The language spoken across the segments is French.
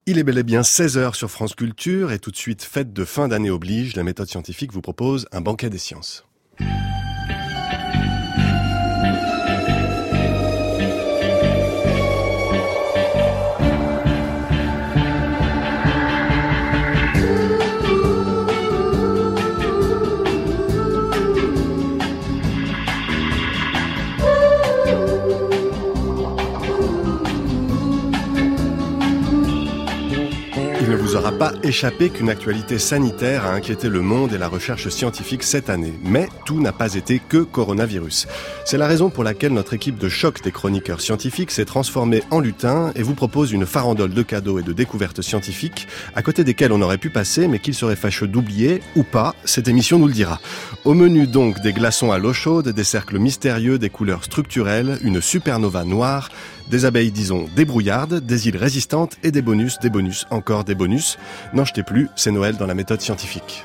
Il est bel et bien 16h sur France Culture et tout de suite, fête de fin d'année oblige, la méthode scientifique vous propose un banquet des sciences. Il ne vous aura pas échappé qu'une actualité sanitaire a inquiété le monde et la recherche scientifique cette année. Mais tout n'a pas été que coronavirus. C'est la raison pour laquelle notre équipe de choc des chroniqueurs scientifiques s'est transformée en lutin et vous propose une farandole de cadeaux et de découvertes scientifiques à côté desquelles on aurait pu passer mais qu'il serait fâcheux d'oublier ou pas. Cette émission nous le dira. Au menu donc des glaçons à l'eau chaude, des cercles mystérieux, des couleurs structurelles, une supernova noire, des abeilles, disons, débrouillardes, des îles résistantes et des bonus, encore des bonus. N'en jetez plus, c'est Noël dans la méthode scientifique.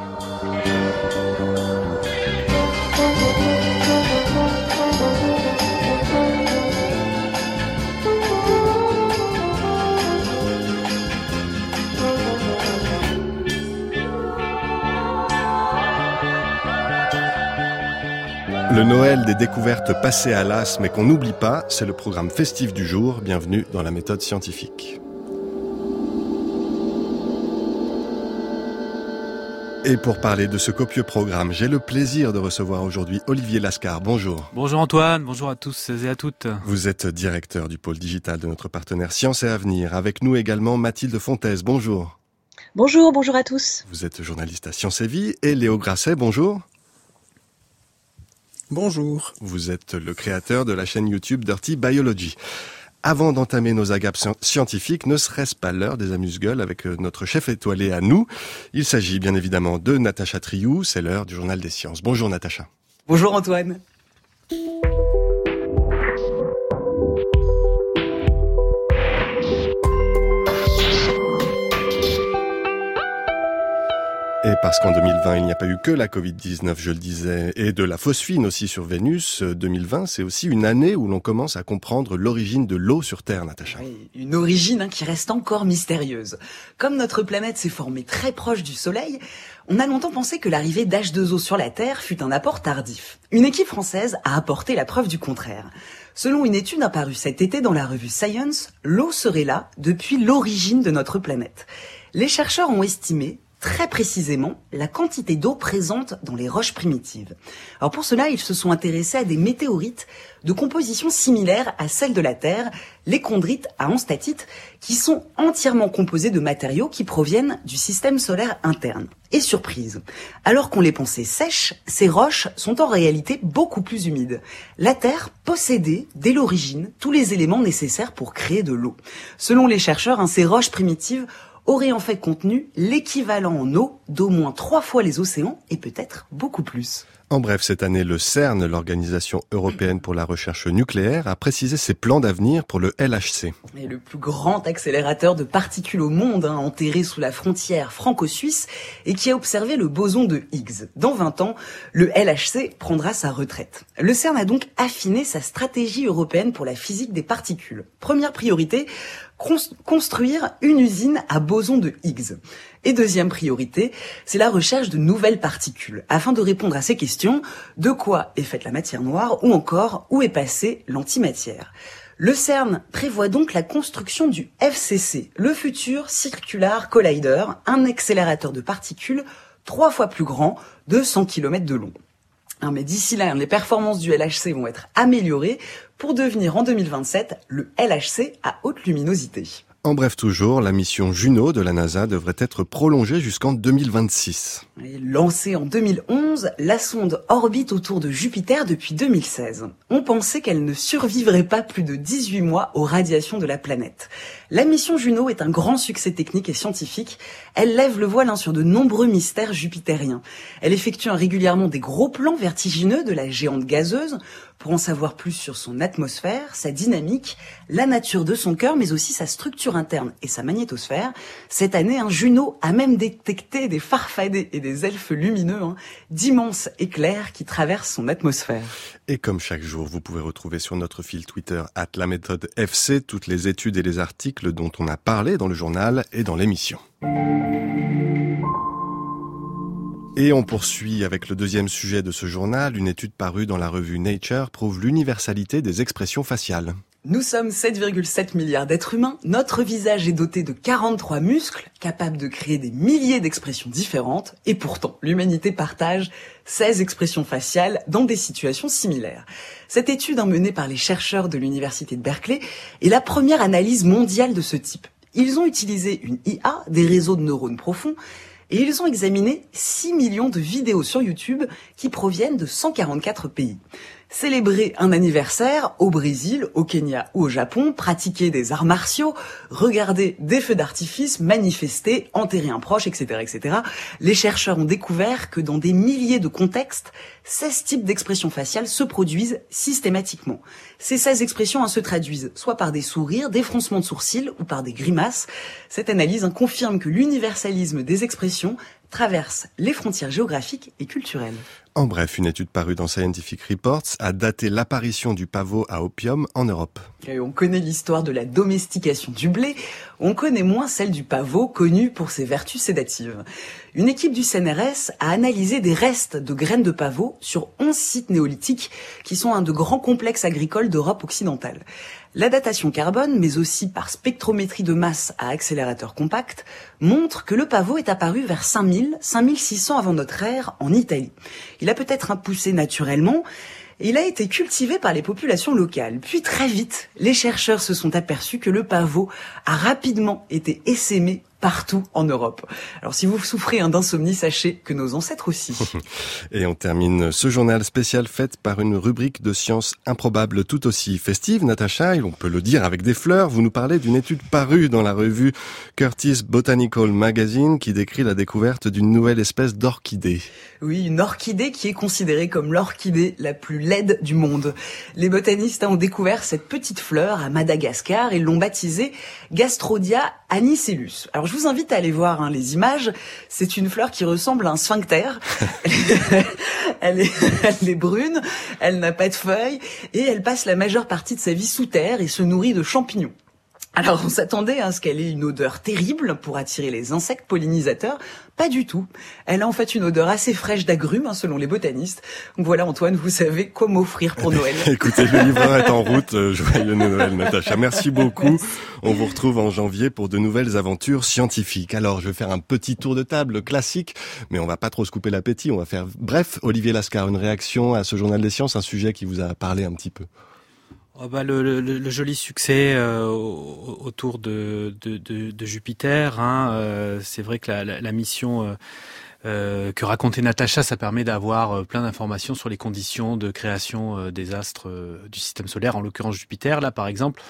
Le Noël des découvertes passées à l'as mais qu'on n'oublie pas, c'est le programme festif du jour. Bienvenue dans la méthode scientifique. Et pour parler de ce copieux programme, j'ai le plaisir de recevoir aujourd'hui Olivier Lascar. Bonjour. Bonjour Antoine, bonjour à tous et à toutes. Vous êtes directeur du pôle digital de notre partenaire Sciences et Avenir. Avec nous également Mathilde Fontaise. Bonjour. Bonjour à tous. Vous êtes journaliste à Sciences et Vie. Et Léo Grasset, bonjour. Bonjour. Vous êtes le créateur de la chaîne YouTube Dirty Biology. Avant d'entamer nos agapes scientifiques, ne serait-ce pas l'heure des amuse-gueules avec notre chef étoilé à nous? Il s'agit bien évidemment de Natacha Triou, c'est l'heure du Journal des Sciences. Bonjour Natacha. Bonjour Antoine. Et parce qu'en 2020, il n'y a pas eu que la Covid-19, je le disais, et de la phosphine aussi sur Vénus, 2020, c'est aussi une année où l'on commence à comprendre l'origine de l'eau sur Terre, Natacha. Oui, une origine qui reste encore mystérieuse. Comme notre planète s'est formée très proche du Soleil, on a longtemps pensé que l'arrivée d'H2O sur la Terre fut un apport tardif. Une équipe française a apporté la preuve du contraire. Selon une étude apparue cet été dans la revue Science, l'eau serait là depuis l'origine de notre planète. Les chercheurs ont estimé très précisément la quantité d'eau présente dans les roches primitives. Alors pour cela, ils se sont intéressés à des météorites de composition similaire à celle de la Terre, les chondrites à enstatite, qui sont entièrement composés de matériaux qui proviennent du système solaire interne. Et surprise, alors qu'on les pensait sèches, ces roches sont en réalité beaucoup plus humides. La Terre possédait, dès l'origine, tous les éléments nécessaires pour créer de l'eau. Selon les chercheurs, ces roches primitives aurait en fait contenu l'équivalent en eau d'au moins 3 fois les océans et peut-être beaucoup plus. En bref, cette année, le CERN, l'Organisation européenne pour la recherche nucléaire, a précisé ses plans d'avenir pour le LHC. Et le plus grand accélérateur de particules au monde, enterré sous la frontière franco-suisse et qui a observé le boson de Higgs. Dans 20 ans, le LHC prendra sa retraite. Le CERN a donc affiné sa stratégie européenne pour la physique des particules. Première priorité, construire une usine à boson de Higgs. Et deuxième priorité, c'est la recherche de nouvelles particules, afin de répondre à ces questions, de quoi est faite la matière noire, ou encore, où est passée l'antimatière. Le CERN prévoit donc la construction du FCC, le futur Circular Collider, un accélérateur de particules 3 fois plus grand, de 100 km de long. Mais d'ici là, les performances du LHC vont être améliorées pour devenir en 2027 le LHC à haute luminosité. En bref toujours, la mission Juno de la NASA devrait être prolongée jusqu'en 2026. Et lancée en 2011, la sonde orbite autour de Jupiter depuis 2016. On pensait qu'elle ne survivrait pas plus de 18 mois aux radiations de la planète. La mission Juno est un grand succès technique et scientifique. Elle lève le voile sur de nombreux mystères jupitériens. Elle effectue régulièrement des gros plans vertigineux de la géante gazeuse pour en savoir plus sur son atmosphère, sa dynamique, la nature de son cœur, mais aussi sa structure structure interne et sa magnétosphère. Cette année, Juno a même détecté des farfadets et des elfes lumineux, d'immenses éclairs qui traversent son atmosphère. Et comme chaque jour, vous pouvez retrouver sur notre fil Twitter @laméthode_fc toutes les études et les articles dont on a parlé dans le journal et dans l'émission. Et on poursuit avec le deuxième sujet de ce journal. Une étude parue dans la revue Nature prouve l'universalité des expressions faciales. Nous sommes 7,7 milliards d'êtres humains. Notre visage est doté de 43 muscles, capables de créer des milliers d'expressions différentes. Et pourtant, l'humanité partage 16 expressions faciales dans des situations similaires. Cette étude, menée par les chercheurs de l'université de Berkeley, est la première analyse mondiale de ce type. Ils ont utilisé une IA, des réseaux de neurones profonds, et ils ont examiné 6 millions de vidéos sur YouTube qui proviennent de 144 pays. Célébrer un anniversaire au Brésil, au Kenya ou au Japon, pratiquer des arts martiaux, regarder des feux d'artifice, manifester, enterrer un proche, etc., etc. Les chercheurs ont découvert que dans des milliers de contextes, 16 types d'expressions faciales se produisent systématiquement. Ces 16 expressions se traduisent soit par des sourires, des froncements de sourcils ou par des grimaces. Cette analyse confirme que l'universalisme des expressions traverse les frontières géographiques et culturelles. En bref, une étude parue dans Scientific Reports a daté l'apparition du pavot à opium en Europe. Et on connaît l'histoire de la domestication du blé, on connaît moins celle du pavot, connu pour ses vertus sédatives. Une équipe du CNRS a analysé des restes de graines de pavot sur 11 sites néolithiques qui sont un de grands complexes agricoles d'Europe occidentale. La datation carbone, mais aussi par spectrométrie de masse à accélérateur compact, montre que le pavot est apparu vers 5600 avant notre ère en Italie. Il a peut-être poussé naturellement, et il a été cultivé par les populations locales. Puis très vite, les chercheurs se sont aperçus que le pavot a rapidement été essaimé partout en Europe. Alors si vous souffrez d'insomnie, sachez que nos ancêtres aussi. Et on termine ce journal spécial fait par une rubrique de sciences improbables tout aussi festive. Natacha, et on peut le dire avec des fleurs, vous nous parlez d'une étude parue dans la revue Curtis Botanical Magazine qui décrit la découverte d'une nouvelle espèce d'orchidée. Oui, une orchidée qui est considérée comme l'orchidée la plus laide du monde. Les botanistes ont découvert cette petite fleur à Madagascar et l'ont baptisée Gastrodia anicellus. Alors je vous invite à aller voir les images. C'est une fleur qui ressemble à un sphincter. Elle est brune, elle n'a pas de feuilles et elle passe la majeure partie de sa vie sous terre et se nourrit de champignons. Alors on s'attendait à ce qu'elle ait une odeur terrible pour attirer les insectes pollinisateurs. Pas du tout. Elle a en fait une odeur assez fraîche d'agrumes, selon les botanistes. Donc voilà Antoine, vous savez quoi m'offrir pour Noël. Écoutez, le livreur est en route. Joyeux Noël Natacha. Merci beaucoup. On vous retrouve en janvier pour de nouvelles aventures scientifiques. Alors je vais faire un petit tour de table classique, mais on va pas trop se couper l'appétit. On va faire bref. Olivier Lascar, une réaction à ce journal des sciences, un sujet qui vous a parlé un petit peu. Le joli succès autour de Jupiter. C'est vrai que la mission que racontait Natacha, ça permet d'avoir plein d'informations sur les conditions de création des astres du système solaire, en l'occurrence Jupiter. Là, par exemple,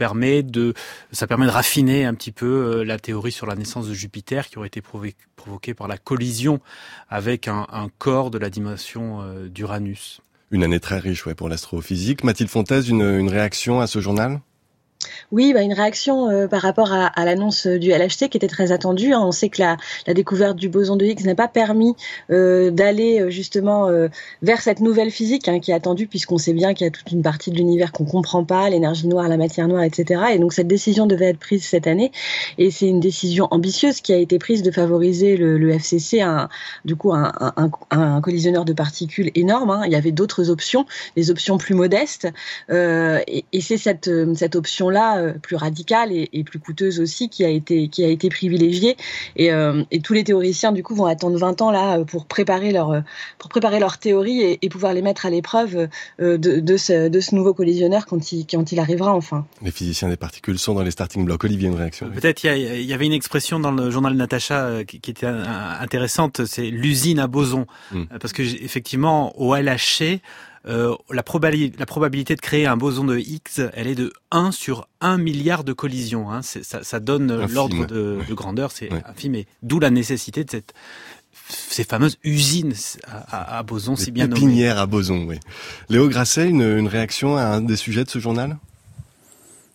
ça permet de raffiner un petit peu la théorie sur la naissance de Jupiter qui aurait été provoquée par la collision avec un corps de la dimension d'Uranus. Une année très riche pour l'astrophysique. Mathilde Fontaise, une réaction à ce journal ? Oui, une réaction par rapport à l'annonce du LHC qui était très attendue. On sait que la découverte du boson de Higgs n'a pas permis d'aller justement vers cette nouvelle physique qui est attendue, puisqu'on sait bien qu'il y a toute une partie de l'univers qu'on comprend pas, l'énergie noire, la matière noire, etc. Et donc cette décision devait être prise cette année, et c'est une décision ambitieuse qui a été prise de favoriser le FCC, un collisionneur de particules énorme. Il y avait d'autres options, des options plus modestes, et c'est cette option-là plus radicale et plus coûteuse aussi qui a été privilégiée, et tous les théoriciens du coup vont attendre 20 ans là pour préparer leur théorie et pouvoir les mettre à l'épreuve de ce nouveau collisionneur quand il arrivera enfin. Les physiciens des particules sont dans les starting blocks. Olivier, une réaction? Peut-être il y avait une expression dans le journal de Natacha qui était intéressante, c'est l'usine à bosons, parce que effectivement au LHC la probabilité de créer un boson de Higgs, elle est de 1 sur 1 milliard de collisions. Ça donne infime. L'ordre de grandeur, c'est infime, et d'où la nécessité de ces fameuses usines à bosons, si bien nommées. Pépinières à bosons, oui. Léo Grasset, une réaction à un des sujets de ce journal ?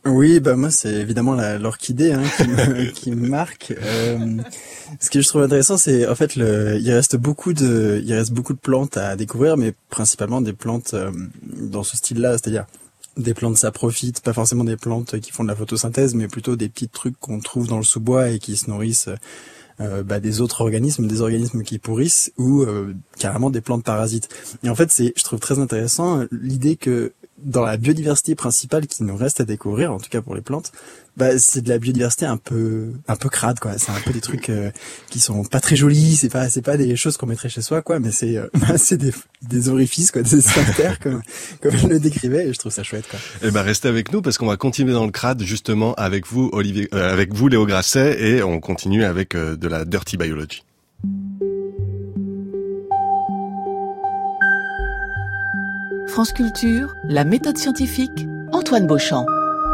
Oui, bah moi c'est évidemment l'orchidée qui me marque. Ce que je trouve intéressant, c'est en fait il reste beaucoup de plantes à découvrir, mais principalement des plantes dans ce style-là, c'est-à-dire des plantes saprophytes, pas forcément des plantes qui font de la photosynthèse, mais plutôt des petits trucs qu'on trouve dans le sous-bois et qui se nourrissent des autres organismes, des organismes qui pourrissent, ou carrément des plantes parasites. Et en fait, je trouve très intéressant l'idée que dans la biodiversité principale qui nous reste à découvrir, en tout cas pour les plantes, c'est de la biodiversité un peu crade, quoi. C'est un peu des trucs qui sont pas très jolis, c'est pas des choses qu'on mettrait chez soi, quoi, mais c'est des orifices, quoi, des sphincters comme je le décrivais, et je trouve ça chouette, quoi. Eh ben restez avec nous parce qu'on va continuer dans le crade justement avec vous avec vous Léo Grasset, et on continue avec de la dirty biology. France Culture, la méthode scientifique, Antoine Beauchamp.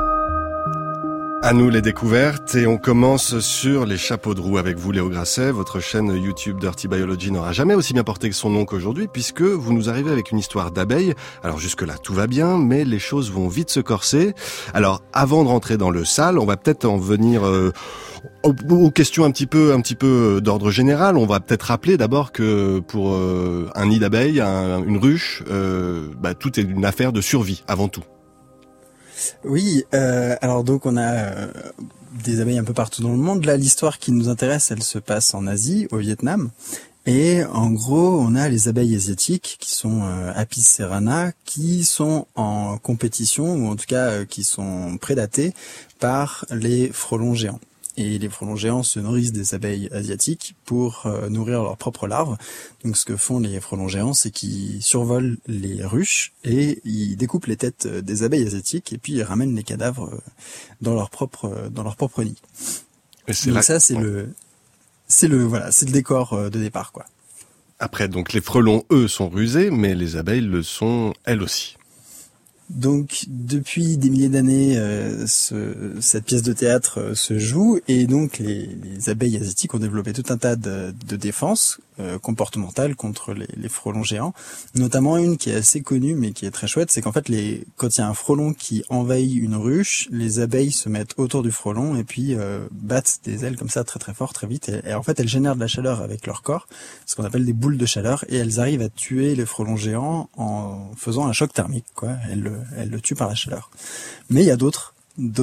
À nous les découvertes, et on commence sur les chapeaux de roue avec vous Léo Grasset. Votre chaîne YouTube Dirty Biology n'aura jamais aussi bien porté que son nom qu'aujourd'hui, puisque vous nous arrivez avec une histoire d'abeilles. Alors jusque-là tout va bien, mais les choses vont vite se corser. Alors avant de rentrer dans le sale, on va peut-être en venir aux questions un petit peu d'ordre général. On va peut-être rappeler d'abord que pour un nid d'abeilles, une ruche, tout est une affaire de survie avant tout. Oui, alors donc on a des abeilles un peu partout dans le monde. Là, l'histoire qui nous intéresse, elle se passe en Asie, au Vietnam. Et en gros, on a les abeilles asiatiques qui sont Apis cerana, qui sont en compétition, ou en tout cas qui sont prédatées par les frelons géants. Et les frelons géants se nourrissent des abeilles asiatiques pour nourrir leurs propres larves. Donc ce que font les frelons géants, c'est qu'ils survolent les ruches et ils découpent les têtes des abeilles asiatiques et puis ils ramènent les cadavres dans leur propre nid. Et donc là, c'est le décor de départ, quoi. Après, donc les frelons, eux, sont rusés, mais les abeilles le sont elles aussi. Donc depuis des milliers d'années, cette pièce de théâtre se joue, et donc les abeilles asiatiques ont développé tout un tas de défenses comportementales contre les frelons géants, notamment une qui est assez connue mais qui est très chouette, c'est qu'en fait quand il y a un frelon qui envahit une ruche, les abeilles se mettent autour du frelon et puis battent des ailes comme ça très très fort, très vite, et en fait elles génèrent de la chaleur avec leur corps, ce qu'on appelle des boules de chaleur, et elles arrivent à tuer les frelons géants en faisant un choc thermique, quoi. Elles le tuent par la chaleur. Mais il y a d'autres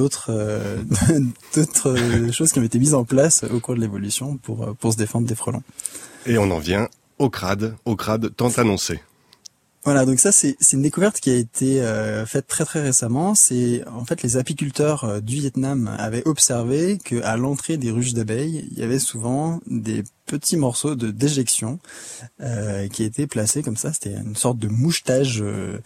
choses qui ont été mises en place au cours de l'évolution pour se défendre des frelons. Et on en vient au crade tant annoncé. Voilà, donc ça c'est une découverte qui a été faite très très récemment. C'est en fait les apiculteurs du Vietnam avaient observé que à l'entrée des ruches d'abeilles, il y avait souvent des petits morceaux de déjection qui étaient placés comme ça. C'était une sorte de mouchetage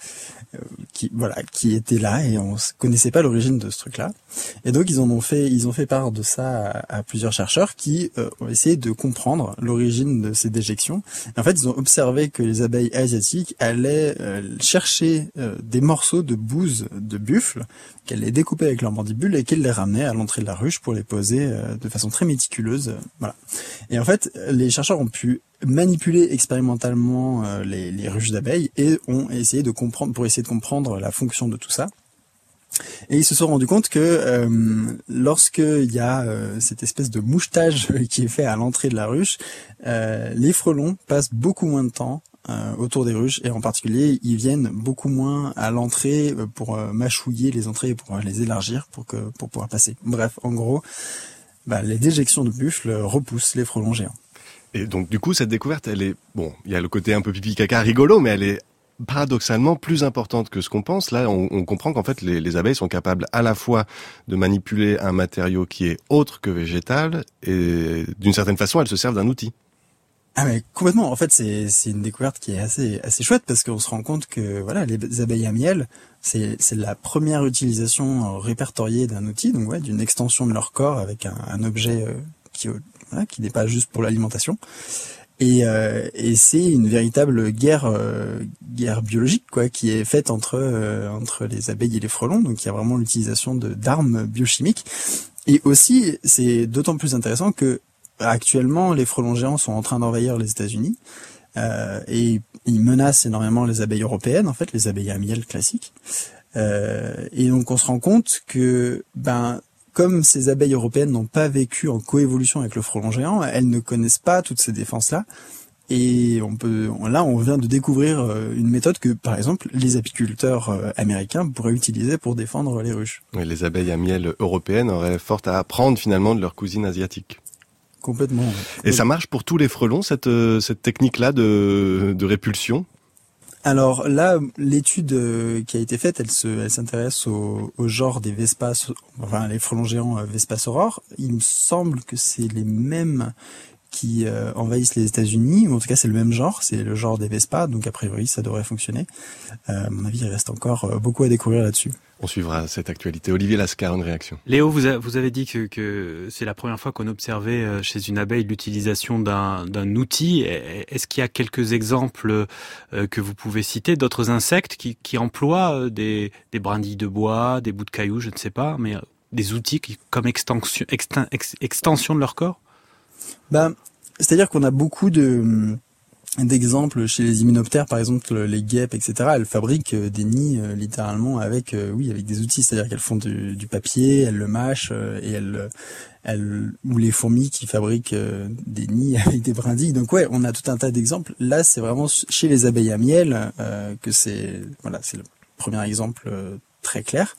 qui était là, et on connaissait pas l'origine de ce truc-là. Et donc ils ont fait part de ça à plusieurs chercheurs qui ont essayé de comprendre l'origine de ces déjections. Et en fait, ils ont observé que les abeilles asiatiques allaient chercher des morceaux de bouse de buffle, qu'elles les découpaient avec leurs mandibules et qu'elles les ramenaient à l'entrée de la ruche pour les poser de façon très méticuleuse. Voilà. Et en fait, les chercheurs ont pu manipuler expérimentalement les ruches d'abeilles et ont essayé de comprendre la fonction de tout ça. Et ils se sont rendus compte que lorsqu'il y a cette espèce de mouchetage qui est fait à l'entrée de la ruche, les frelons passent beaucoup moins de temps autour des ruches, et en particulier ils viennent beaucoup moins à l'entrée pour mâchouiller les entrées et pour les élargir pour pouvoir passer. Bref, en gros, les déjections de buffle repoussent les frelons géants. Et donc du coup cette découverte, elle est il y a le côté un peu pipi caca rigolo, mais elle est paradoxalement plus importante que ce qu'on pense. Là, on comprend qu'en fait les abeilles sont capables à la fois de manipuler un matériau qui est autre que végétal, et d'une certaine façon elles se servent d'un outil. Ah mais complètement. En fait, c'est une découverte qui est assez chouette, parce qu'on se rend compte que voilà, les abeilles à miel, c'est la première utilisation répertoriée d'un outil, donc d'une extension de leur corps avec un objet qui n'est pas juste pour l'alimentation. Et c'est une véritable guerre biologique, quoi, qui est faite entre les abeilles et les frelons. Donc il y a vraiment l'utilisation d'armes biochimiques. Et aussi, c'est d'autant plus intéressant que actuellement, les frelons géants sont en train d'envahir les États-Unis, et ils menacent énormément les abeilles européennes, en fait, les abeilles à miel classiques. Et donc on se rend compte que comme ces abeilles européennes n'ont pas vécu en coévolution avec le frelon géant, elles ne connaissent pas toutes ces défenses-là. Et on vient de découvrir une méthode que, par exemple, les apiculteurs américains pourraient utiliser pour défendre les ruches. Oui, les abeilles à miel européennes auraient fort à apprendre finalement de leurs cousines asiatiques. Complètement. Et ça marche pour tous les frelons, cette technique-là de répulsion? Alors là, l'étude qui a été faite, elle s'intéresse au genre des Vespas, enfin les frelons géants Vespas aurore. Il me semble que c'est les mêmes qui envahissent les États-Unis, ou en tout cas c'est le même genre, c'est le genre des Vespas, donc a priori ça devrait fonctionner. À mon avis, il reste encore beaucoup à découvrir là-dessus. On suivra cette actualité. Olivier Lascar, une réaction. Léo, vous avez dit que c'est la première fois qu'on observait chez une abeille l'utilisation d'un outil. Est-ce qu'il y a quelques exemples que vous pouvez citer d'autres insectes qui emploient des brindilles de bois, des bouts de cailloux, je ne sais pas, mais des outils comme extension de leur corps? C'est-à-dire qu'on a beaucoup d'exemples chez les hyménoptères, par exemple les guêpes, etc. Elles fabriquent des nids littéralement avec des outils, c'est-à-dire qu'elles font du papier, elles le mâchent et ou les fourmis qui fabriquent des nids avec des brindilles. Donc ouais, on a tout un tas d'exemples. Là, c'est vraiment chez les abeilles à miel que c'est le premier exemple très clair.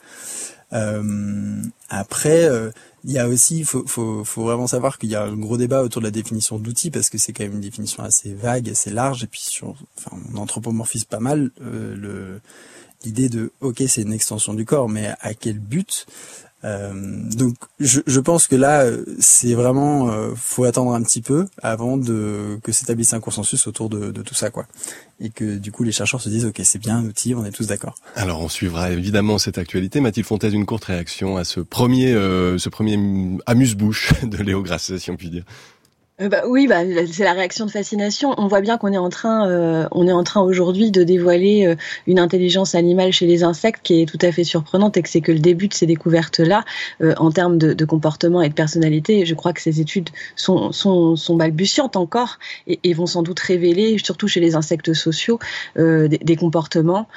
Après, il y a aussi, faut vraiment savoir qu'il y a un gros débat autour de la définition d'outils parce que c'est quand même une définition assez vague, assez large, et puis on anthropomorphise pas mal l'idée de c'est une extension du corps, mais à quel but? Donc je pense que là c'est vraiment faut attendre un petit peu avant que s'établisse un consensus autour de tout ça, quoi, et que du coup les chercheurs se disent c'est bien un outil, on est tous d'accord. Alors on suivra évidemment cette actualité. Mathilde Fontaine, une courte réaction à ce premier amuse-bouche de Léo Grasset, si on peut dire. Oui, c'est la réaction de fascination. On voit bien qu'on est en train aujourd'hui de dévoiler une intelligence animale chez les insectes qui est tout à fait surprenante, et que c'est que le début de ces découvertes-là, en termes de comportement et de personnalité. Je crois que ces études sont balbutiantes encore et vont sans doute révéler, surtout chez les insectes sociaux, des comportements,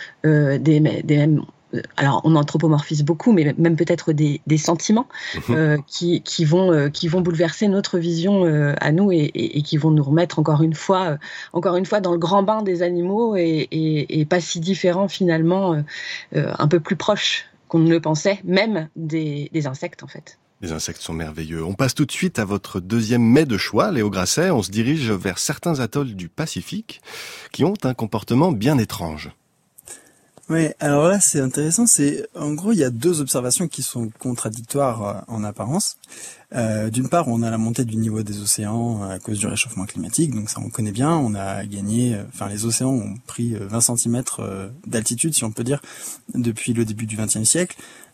alors on anthropomorphise beaucoup, mais même peut-être des sentiments qui vont bouleverser notre vision à nous et qui vont nous remettre encore une fois dans le grand bain des animaux et pas si différents finalement, un peu plus proches qu'on ne le pensait, même des insectes en fait. Les insectes sont merveilleux. On passe tout de suite à votre deuxième mets de choix, Léo Grasset. On se dirige vers certains atolls du Pacifique qui ont un comportement bien étrange. Oui, alors là c'est intéressant, en gros il y a deux observations qui sont contradictoires en apparence. D'une part, on a la montée du niveau des océans à cause du réchauffement climatique, donc ça on connaît bien, on a gagné, les océans ont pris 20 cm d'altitude, si on peut dire, depuis le début du XXe siècle.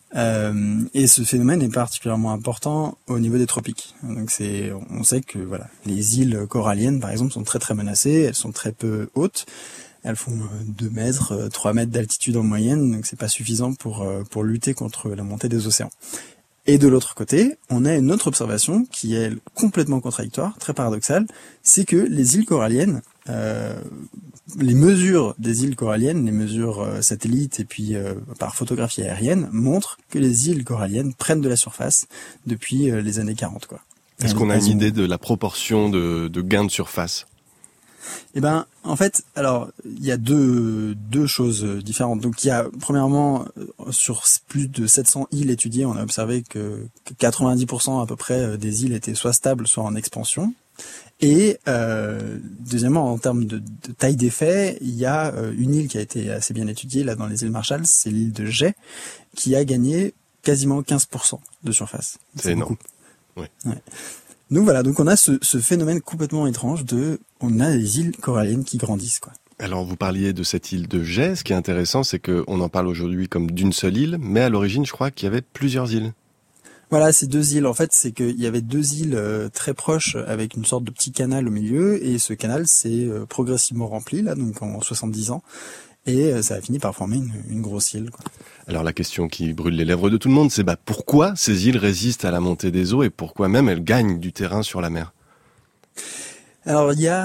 Et ce phénomène est particulièrement important au niveau des tropiques. Donc on sait que les îles coralliennes par exemple sont très très menacées, elles sont très peu hautes. Elles font 2 mètres, 3 mètres d'altitude en moyenne, donc c'est pas suffisant pour lutter contre la montée des océans. Et de l'autre côté, on a une autre observation qui est complètement contradictoire, très paradoxale, c'est que les îles coralliennes, les mesures des îles coralliennes, les mesures satellites et puis par photographie aérienne, montrent que les îles coralliennes prennent de la surface depuis les années 40, quoi. Est-ce qu'on a une idée de la proportion de gains de surface? En fait, alors il y a deux choses différentes. Donc il y a premièrement sur plus de 700 îles étudiées, on a observé que 90% à peu près des îles étaient soit stables, soit en expansion. Et deuxièmement, en termes de taille d'effet, il y a une île qui a été assez bien étudiée là dans les îles Marshall, c'est l'île de Jay, qui a gagné quasiment 15% de surface. C'est énorme. Oui. Ouais. Donc voilà, donc on a ce phénomène complètement étrange on a des îles coralliennes qui grandissent, quoi. Alors vous parliez de cette île de Jay, ce qui est intéressant c'est qu'on en parle aujourd'hui comme d'une seule île, mais à l'origine je crois qu'il y avait plusieurs îles. Voilà, ces 2 îles, en fait, c'est qu'il y avait 2 îles très proches avec une sorte de petit canal au milieu, et ce canal s'est progressivement rempli, là, donc en 70 ans, et ça a fini par former une grosse île, quoi. Alors la question qui brûle les lèvres de tout le monde, c'est pourquoi ces îles résistent à la montée des eaux et pourquoi même elles gagnent du terrain sur la mer? Alors il y a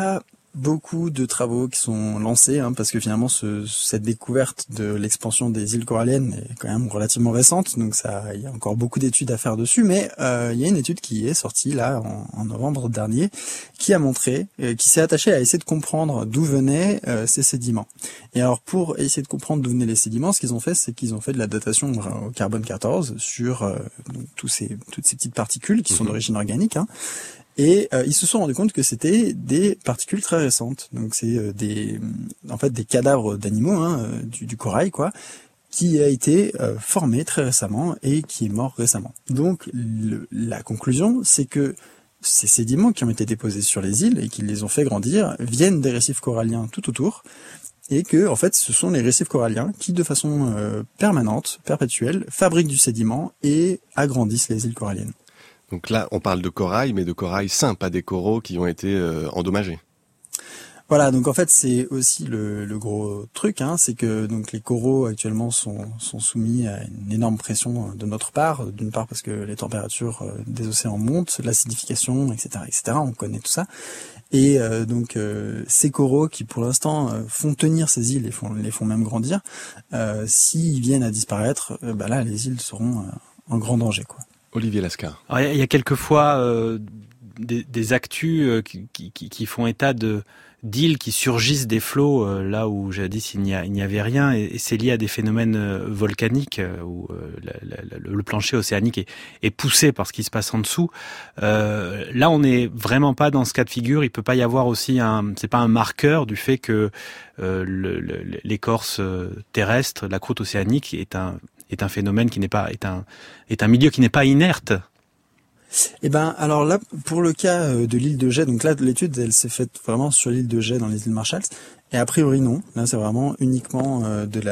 beaucoup de travaux qui sont lancés, parce que finalement cette découverte de l'expansion des îles coralliennes est quand même relativement récente, donc il y a encore beaucoup d'études à faire dessus, mais il y a une étude qui est sortie là en novembre dernier, qui a montré, qui s'est attachée à essayer de comprendre d'où venaient ces sédiments. Et alors pour essayer de comprendre d'où venaient les sédiments, ce qu'ils ont fait, c'est qu'ils ont fait de la datation au carbone 14 sur donc toutes ces petites particules qui sont d'origine organique, Et ils se sont rendus compte que c'était des particules très récentes. Donc c'est des cadavres d'animaux, du corail, qui a été formé très récemment et qui est mort récemment. Donc la conclusion, c'est que ces sédiments qui ont été déposés sur les îles et qui les ont fait grandir viennent des récifs coralliens tout autour, et que en fait ce sont les récifs coralliens qui, de façon perpétuelle, fabriquent du sédiment et agrandissent les îles coralliennes. Donc là, on parle de corail, mais de corail sain, pas des coraux qui ont été endommagés. Voilà, donc en fait c'est aussi le gros truc, c'est que donc les coraux actuellement sont soumis à une énorme pression de notre part, d'une part parce que les températures des océans montent, l'acidification, etc., on connaît tout ça, et donc ces coraux qui pour l'instant font tenir ces îles et les font même grandir, s'ils viennent à disparaître, là les îles seront en grand danger, Olivier Lascar. Alors, il y a quelquefois des actus qui font état d'îles qui surgissent des flots là où jadis il n'y avait rien, et c'est lié à des phénomènes volcaniques où le plancher océanique est poussé par ce qui se passe en dessous. Là, on n'est vraiment pas dans ce cas de figure. Il peut pas y avoir aussi c'est pas un marqueur du fait que l'écorce terrestre, la croûte océanique est un phénomène qui n'est pas est un milieu qui n'est pas inerte. Alors là, pour le cas de l'île de Jay, donc là l'étude elle s'est faite vraiment sur l'île de Jay dans les îles Marshall, et a priori non. Là c'est vraiment uniquement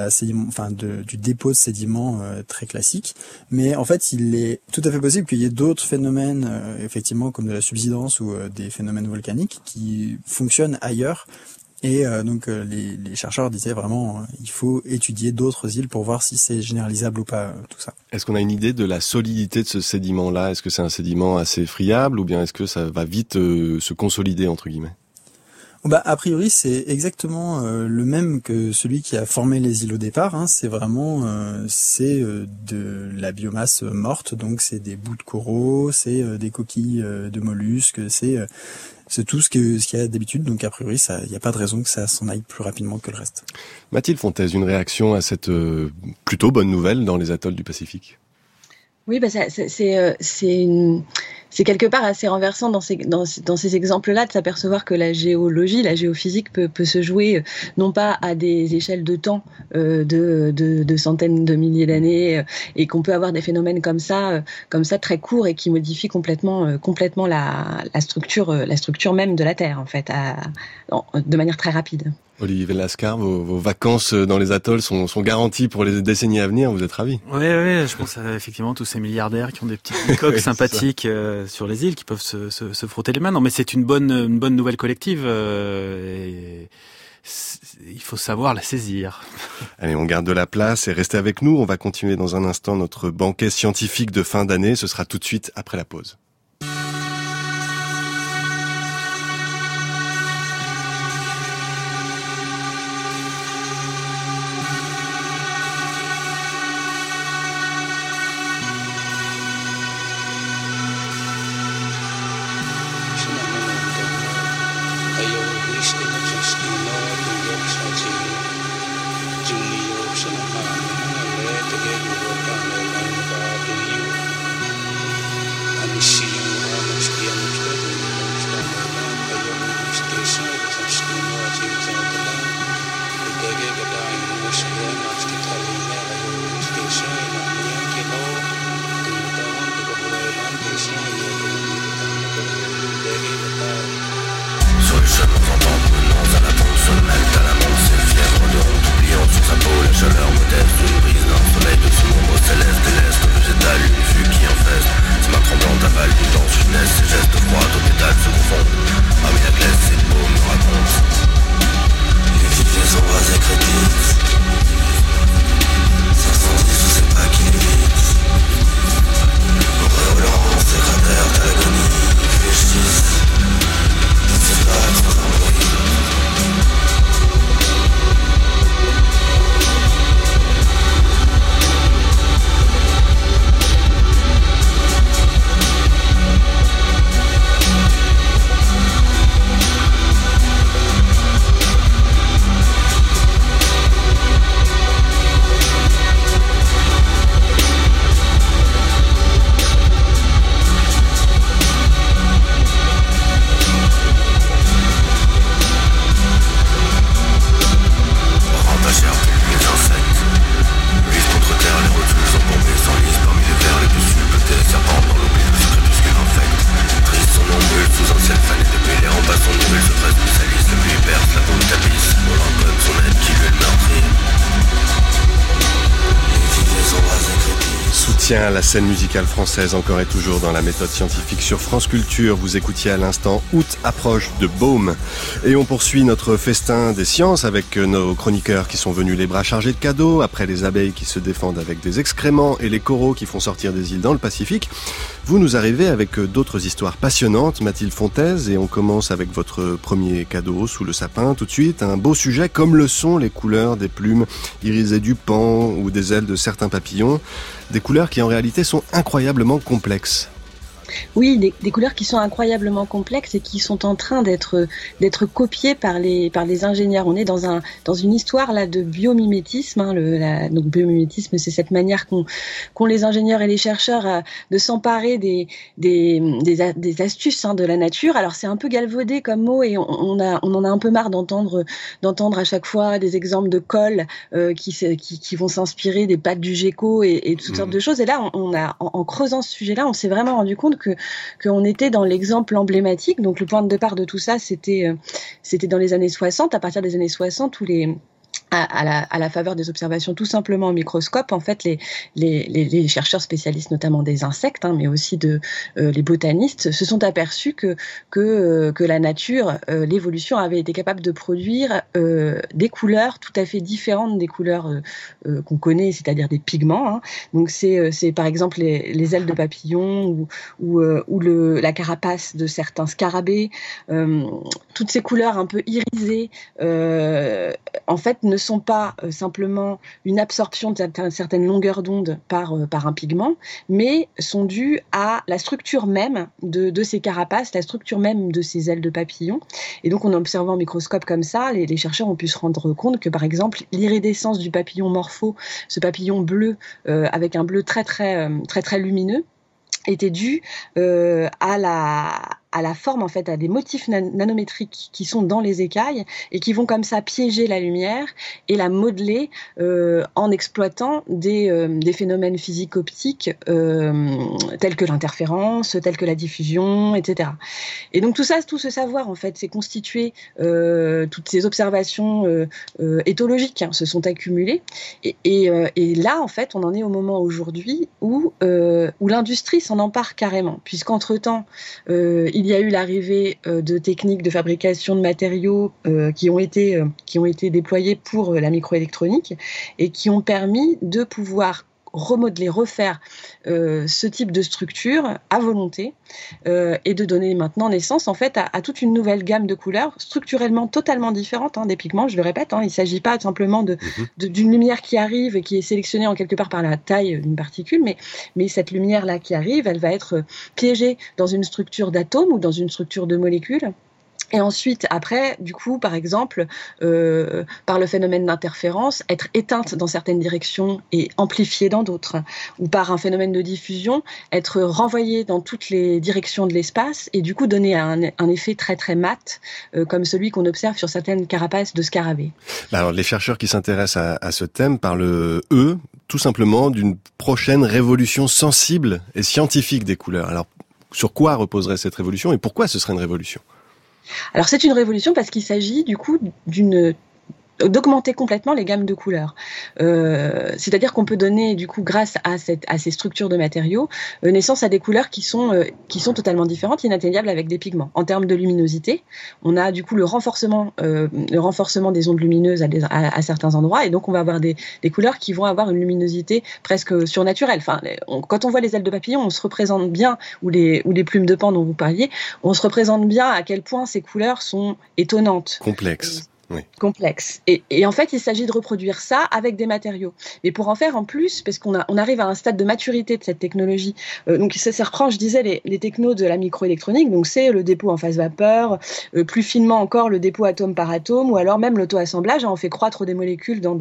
du dépôt de sédiments très classique. Mais en fait il est tout à fait possible qu'il y ait d'autres phénomènes, effectivement comme de la subsidence ou des phénomènes volcaniques qui fonctionnent ailleurs. Et donc les chercheurs disaient vraiment il faut étudier d'autres îles pour voir si c'est généralisable ou pas, tout ça. Est-ce qu'on a une idée de la solidité de ce sédiment-là ? Est-ce que c'est un sédiment assez friable ou bien est-ce que ça va vite se consolider entre guillemets ? A priori c'est exactement le même que celui qui a formé les îles au départ. C'est vraiment de la biomasse morte, donc c'est des bouts de coraux, c'est des coquilles de mollusques, c'est tout ce qu'il y a d'habitude, donc a priori, il n'y a pas de raison que ça s'en aille plus rapidement que le reste. Mathilde Fontaise, une réaction à cette plutôt bonne nouvelle dans les atolls du Pacifique ? Oui, c'est quelque part assez renversant dans ces exemples-là de s'apercevoir que la géologie, la géophysique peut se jouer non pas à des échelles de temps de centaines de milliers d'années, et qu'on peut avoir des phénomènes comme ça très courts et qui modifient complètement la structure même de la Terre en fait, de manière très rapide. Olivier Lascar, vos vacances dans les atolls sont garanties pour les décennies à venir, vous êtes ravis ? Oui, je pense à effectivement tous ces milliardaires qui ont des petites coques sympathiques sur les îles, qui peuvent se frotter les mains. Non, mais c'est une bonne nouvelle collective, et il faut savoir la saisir. Allez, on garde de la place et restez avec nous. On va continuer dans un instant notre banquet scientifique de fin d'année. Ce sera tout de suite après la pause. Tiens, la scène musicale française encore et toujours dans la méthode scientifique sur France Culture. Vous écoutiez à l'instant Août approche de Baume. Et on poursuit notre festin des sciences avec nos chroniqueurs qui sont venus les bras chargés de cadeaux, après les abeilles qui se défendent avec des excréments et les coraux qui font sortir des îles dans le Pacifique. Vous nous arrivez avec d'autres histoires passionnantes, Mathilde Fontaise, et on commence avec votre premier cadeau sous le sapin. Tout de suite, un beau sujet comme le sont les couleurs des plumes irisées du paon ou des ailes de certains papillons. Des couleurs qui en réalité sont incroyablement complexes. Oui, des couleurs qui sont incroyablement complexes et qui sont en train d'être copiées par les ingénieurs. On est dans une histoire là de biomimétisme. Donc biomimétisme, c'est cette manière qu'ont les ingénieurs et les chercheurs de s'emparer des astuces de la nature. Alors c'est un peu galvaudé comme mot et on en a un peu marre d'entendre à chaque fois des exemples de cols qui vont s'inspirer des pattes du gecko et toutes sortes de choses. Et là, en creusant ce sujet-là, on s'est vraiment rendu compte qu'on était dans l'exemple emblématique. Donc le point de départ de tout ça, c'était dans les années 60. À partir des années 60, où à la faveur des observations tout simplement au microscope, en fait, les chercheurs spécialistes notamment des insectes, mais aussi les botanistes, se sont aperçus que la nature, l'évolution avait été capable de produire des couleurs tout à fait différentes des couleurs qu'on connaît, c'est-à-dire des pigments. Donc c'est par exemple les ailes de papillons ou la carapace de certains scarabées. Toutes ces couleurs un peu irisées, en fait, ne sont pas simplement une absorption de certaines longueurs d'onde par un pigment, mais sont dues à la structure même de ces carapaces, la structure même de ces ailes de papillon. Et donc, en observant au microscope comme ça, les chercheurs ont pu se rendre compte que, par exemple, l'iridescence du papillon morpho, ce papillon bleu avec un bleu très très très très lumineux, était due à la forme, en fait, à des motifs nanométriques qui sont dans les écailles et qui vont comme ça piéger la lumière et la modeler en exploitant des phénomènes physiques-optiques tels que l'interférence, tels que la diffusion, etc. Et donc tout ce savoir, en fait, s'est constitué, toutes ces observations éthologiques se sont accumulées et là, en fait, on en est au moment aujourd'hui où l'industrie s'en empare carrément, puisqu'entre-temps, il y a eu l'arrivée de techniques de fabrication de matériaux qui ont été déployés pour la microélectronique et qui ont permis de pouvoir remodeler, refaire ce type de structure à volonté et de donner maintenant naissance en fait à toute une nouvelle gamme de couleurs structurellement totalement différentes des pigments. Je le répète, il ne s'agit pas simplement d'une lumière qui arrive et qui est sélectionnée en quelque part par la taille d'une particule, mais cette lumière-là qui arrive, elle va être piégée dans une structure d'atomes ou dans une structure de molécules. Et ensuite, après, du coup, par exemple, par le phénomène d'interférence, être éteinte dans certaines directions et amplifiée dans d'autres, ou par un phénomène de diffusion, être renvoyée dans toutes les directions de l'espace et du coup donner un effet très très mat, comme celui qu'on observe sur certaines carapaces de scarabées. Alors, les chercheurs qui s'intéressent à ce thème parlent, eux, tout simplement d'une prochaine révolution sensible et scientifique des couleurs. Alors, sur quoi reposerait cette révolution et pourquoi ce serait une révolution ? Alors c'est une révolution parce qu'il s'agit du coup d'augmenter complètement les gammes de couleurs. C'est-à-dire qu'on peut donner, du coup, grâce à ces structures de matériaux, naissance à des couleurs qui sont totalement différentes, inatteignables avec des pigments. En termes de luminosité, on a du coup le renforcement des ondes lumineuses à certains endroits, et donc on va avoir des couleurs qui vont avoir une luminosité presque surnaturelle. Enfin, quand on voit les ailes de papillon, on se représente bien, ou les plumes de paon dont vous parliez, on se représente bien à quel point ces couleurs sont étonnantes. Complexes. Oui. Complexe. Et en fait, il s'agit de reproduire ça avec des matériaux. Mais pour en faire en plus, parce qu'on arrive à un stade de maturité de cette technologie, donc ça reprend, je disais, les technos de la microélectronique, donc c'est le dépôt en phase vapeur, plus finement encore le dépôt atome par atome, ou alors même l'auto-assemblage, on fait croître des molécules dans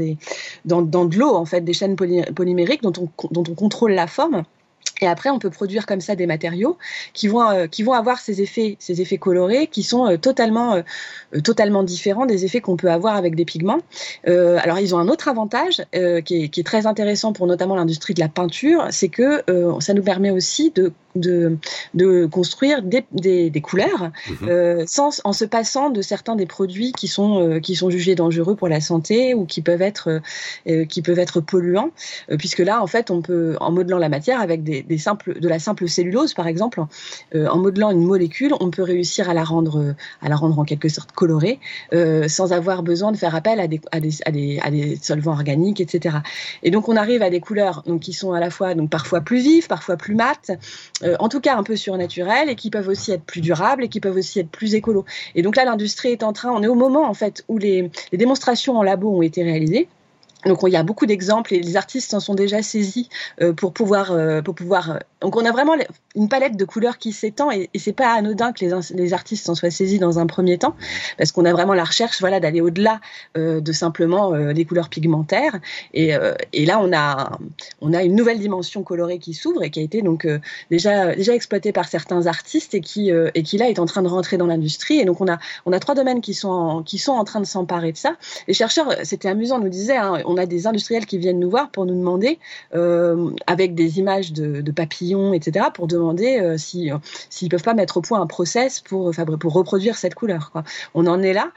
de l'eau, en fait, des chaînes polymériques dont on contrôle la forme. Et après, on peut produire comme ça des matériaux qui vont avoir ces effets colorés qui sont totalement différents des effets qu'on peut avoir avec des pigments. Alors, ils ont un autre avantage qui est très intéressant pour notamment l'industrie de la peinture, c'est que ça nous permet aussi de construire des couleurs en se passant de certains des produits qui sont jugés dangereux pour la santé ou qui peuvent être polluants, puisque là en fait on peut, en modelant la matière avec de la simple cellulose par exemple, en modelant une molécule, on peut réussir à la rendre en quelque sorte colorée, sans avoir besoin de faire appel à des solvants organiques, etc. Et donc on arrive à des couleurs donc qui sont à la fois donc parfois plus vives, parfois plus mates, en tout cas un peu surnaturelles, et qui peuvent aussi être plus durables et qui peuvent aussi être plus écolos. Et donc là l'industrie on est au moment en fait où les démonstrations en labo ont été réalisées. Donc il y a beaucoup d'exemples et les artistes s'en sont déjà saisis pour pouvoir. Donc on a vraiment une palette de couleurs qui s'étend et c'est pas anodin que les artistes s'en soient saisis dans un premier temps, parce qu'on a vraiment la recherche d'aller au-delà de simplement des couleurs pigmentaires et là on a une nouvelle dimension colorée qui s'ouvre et qui a été donc déjà exploitée par certains artistes et qui là est en train de rentrer dans l'industrie. Et donc on a 3 domaines qui sont en train de s'emparer de ça. Les chercheurs, c'était amusant, nous disaient, on a des industriels qui viennent nous voir pour nous demander, avec des images de papillons, etc., pour demander s'ils peuvent pas mettre au point un process pour reproduire cette couleur, quoi. On en est là,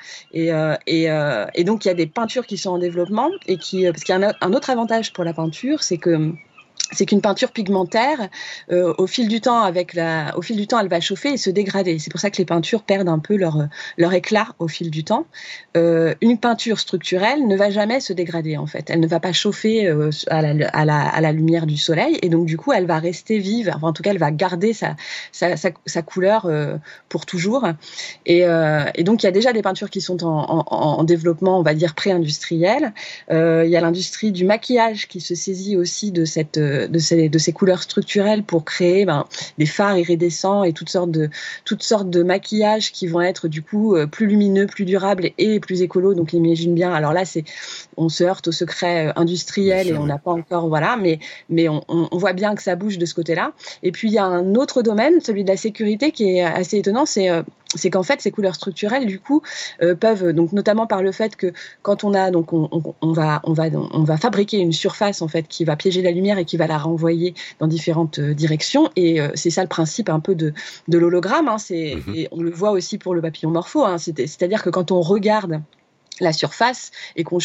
et donc il y a des peintures qui sont en développement et parce qu'il y a un autre avantage pour la peinture, c'est qu'une peinture pigmentaire, au fil du temps, elle va chauffer et se dégrader. C'est pour ça que les peintures perdent un peu leur éclat au fil du temps. Une peinture structurelle ne va jamais se dégrader, en fait. Elle ne va pas chauffer à la lumière du soleil, et donc du coup, elle va rester vive. Enfin, en tout cas, elle va garder sa couleur pour toujours. Et donc, il y a déjà des peintures qui sont en développement, on va dire pré-industriel. Il y a l'industrie du maquillage qui se saisit aussi de ces couleurs structurelles pour créer des fards iridescents et toutes sortes de maquillages qui vont être du coup plus lumineux, plus durables et plus écolos. Donc imagine bien, alors là on se heurte au secret industriel et on n'a pas encore, mais on voit bien que ça bouge de ce côté-là. Et puis il y a un autre domaine, celui de la sécurité, qui est assez étonnant, c'est qu'en fait ces couleurs structurelles du coup peuvent, donc notamment par le fait que quand on va fabriquer une surface en fait qui va piéger la lumière et qui va la renvoyer dans différentes directions, et c'est ça le principe un peu de l'hologramme, et on le voit aussi pour le papillon morpho, c'est-à-dire que quand on regarde la surface et quand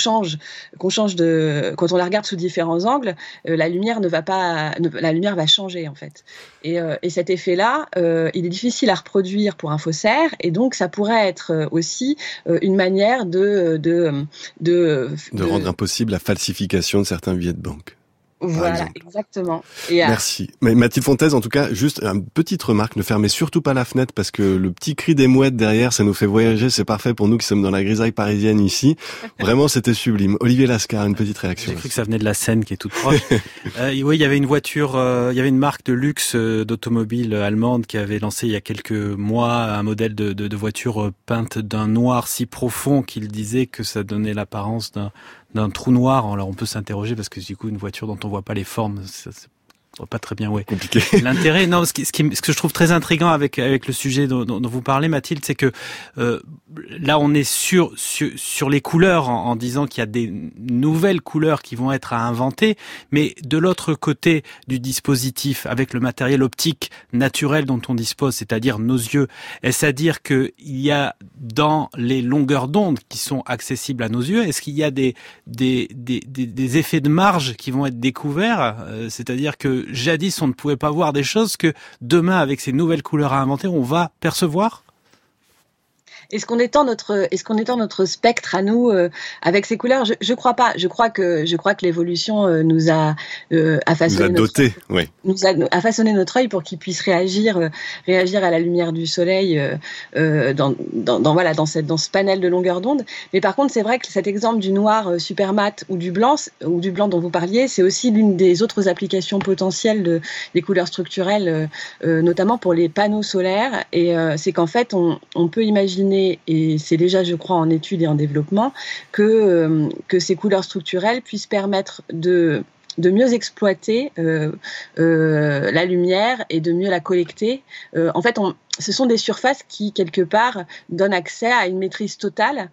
on la regarde sous différents angles, la lumière va changer en fait. Et cet effet-là, il est difficile à reproduire pour un faussaire, et donc ça pourrait être aussi une manière de rendre impossible la falsification de certains billets de banque. Voilà, exactement. Merci. Mais Mathilde Fontaise, en tout cas, juste une petite remarque, ne fermez surtout pas la fenêtre parce que le petit cri des mouettes derrière, ça nous fait voyager, c'est parfait pour nous qui sommes dans la grisaille parisienne ici. Vraiment, c'était sublime. Olivier Lascar, une petite réaction. J'ai cru que ça venait de la Seine qui est toute proche. Oui, il y avait une voiture, il y avait une marque de luxe d'automobile allemande qui avait lancé il y a quelques mois un modèle de voiture peinte d'un noir si profond qu'il disait que ça donnait l'apparence d'un trou noir. Alors on peut s'interroger parce que du coup une voiture dont on voit pas les formes, on voit pas très bien où est compliqué. L'intérêt. Non, ce que je trouve très intriguant avec le sujet dont vous parlez, Mathilde, c'est que là on est sur les couleurs en disant qu'il y a des nouvelles couleurs qui vont être à inventer, mais de l'autre côté du dispositif, avec le matériel optique naturel dont on dispose, c'est-à-dire nos yeux, est-ce à dire que il y a dans les longueurs d'onde qui sont accessibles à nos yeux, est-ce qu'il y a des effets de marge qui vont être découverts, c'est-à-dire que jadis on ne pouvait pas voir des choses que demain avec ces nouvelles couleurs à inventer on va percevoir? Est-ce qu'on étend notre spectre à nous avec ces couleurs? Je crois pas. Je crois que l'évolution nous a façonné notre œil pour qu'il puisse réagir à la lumière du soleil dans ce panel de longueur d'onde. Mais par contre, c'est vrai que cet exemple du noir super mat ou du blanc dont vous parliez, c'est aussi l'une des autres applications potentielles des couleurs structurelles, notamment pour les panneaux solaires. Et c'est qu'en fait, on peut imaginer, et c'est déjà, je crois, en étude et en développement, que ces couleurs structurelles puissent permettre de mieux exploiter la lumière et de mieux la collecter. En fait, ce sont des surfaces qui, quelque part, donnent accès à une maîtrise totale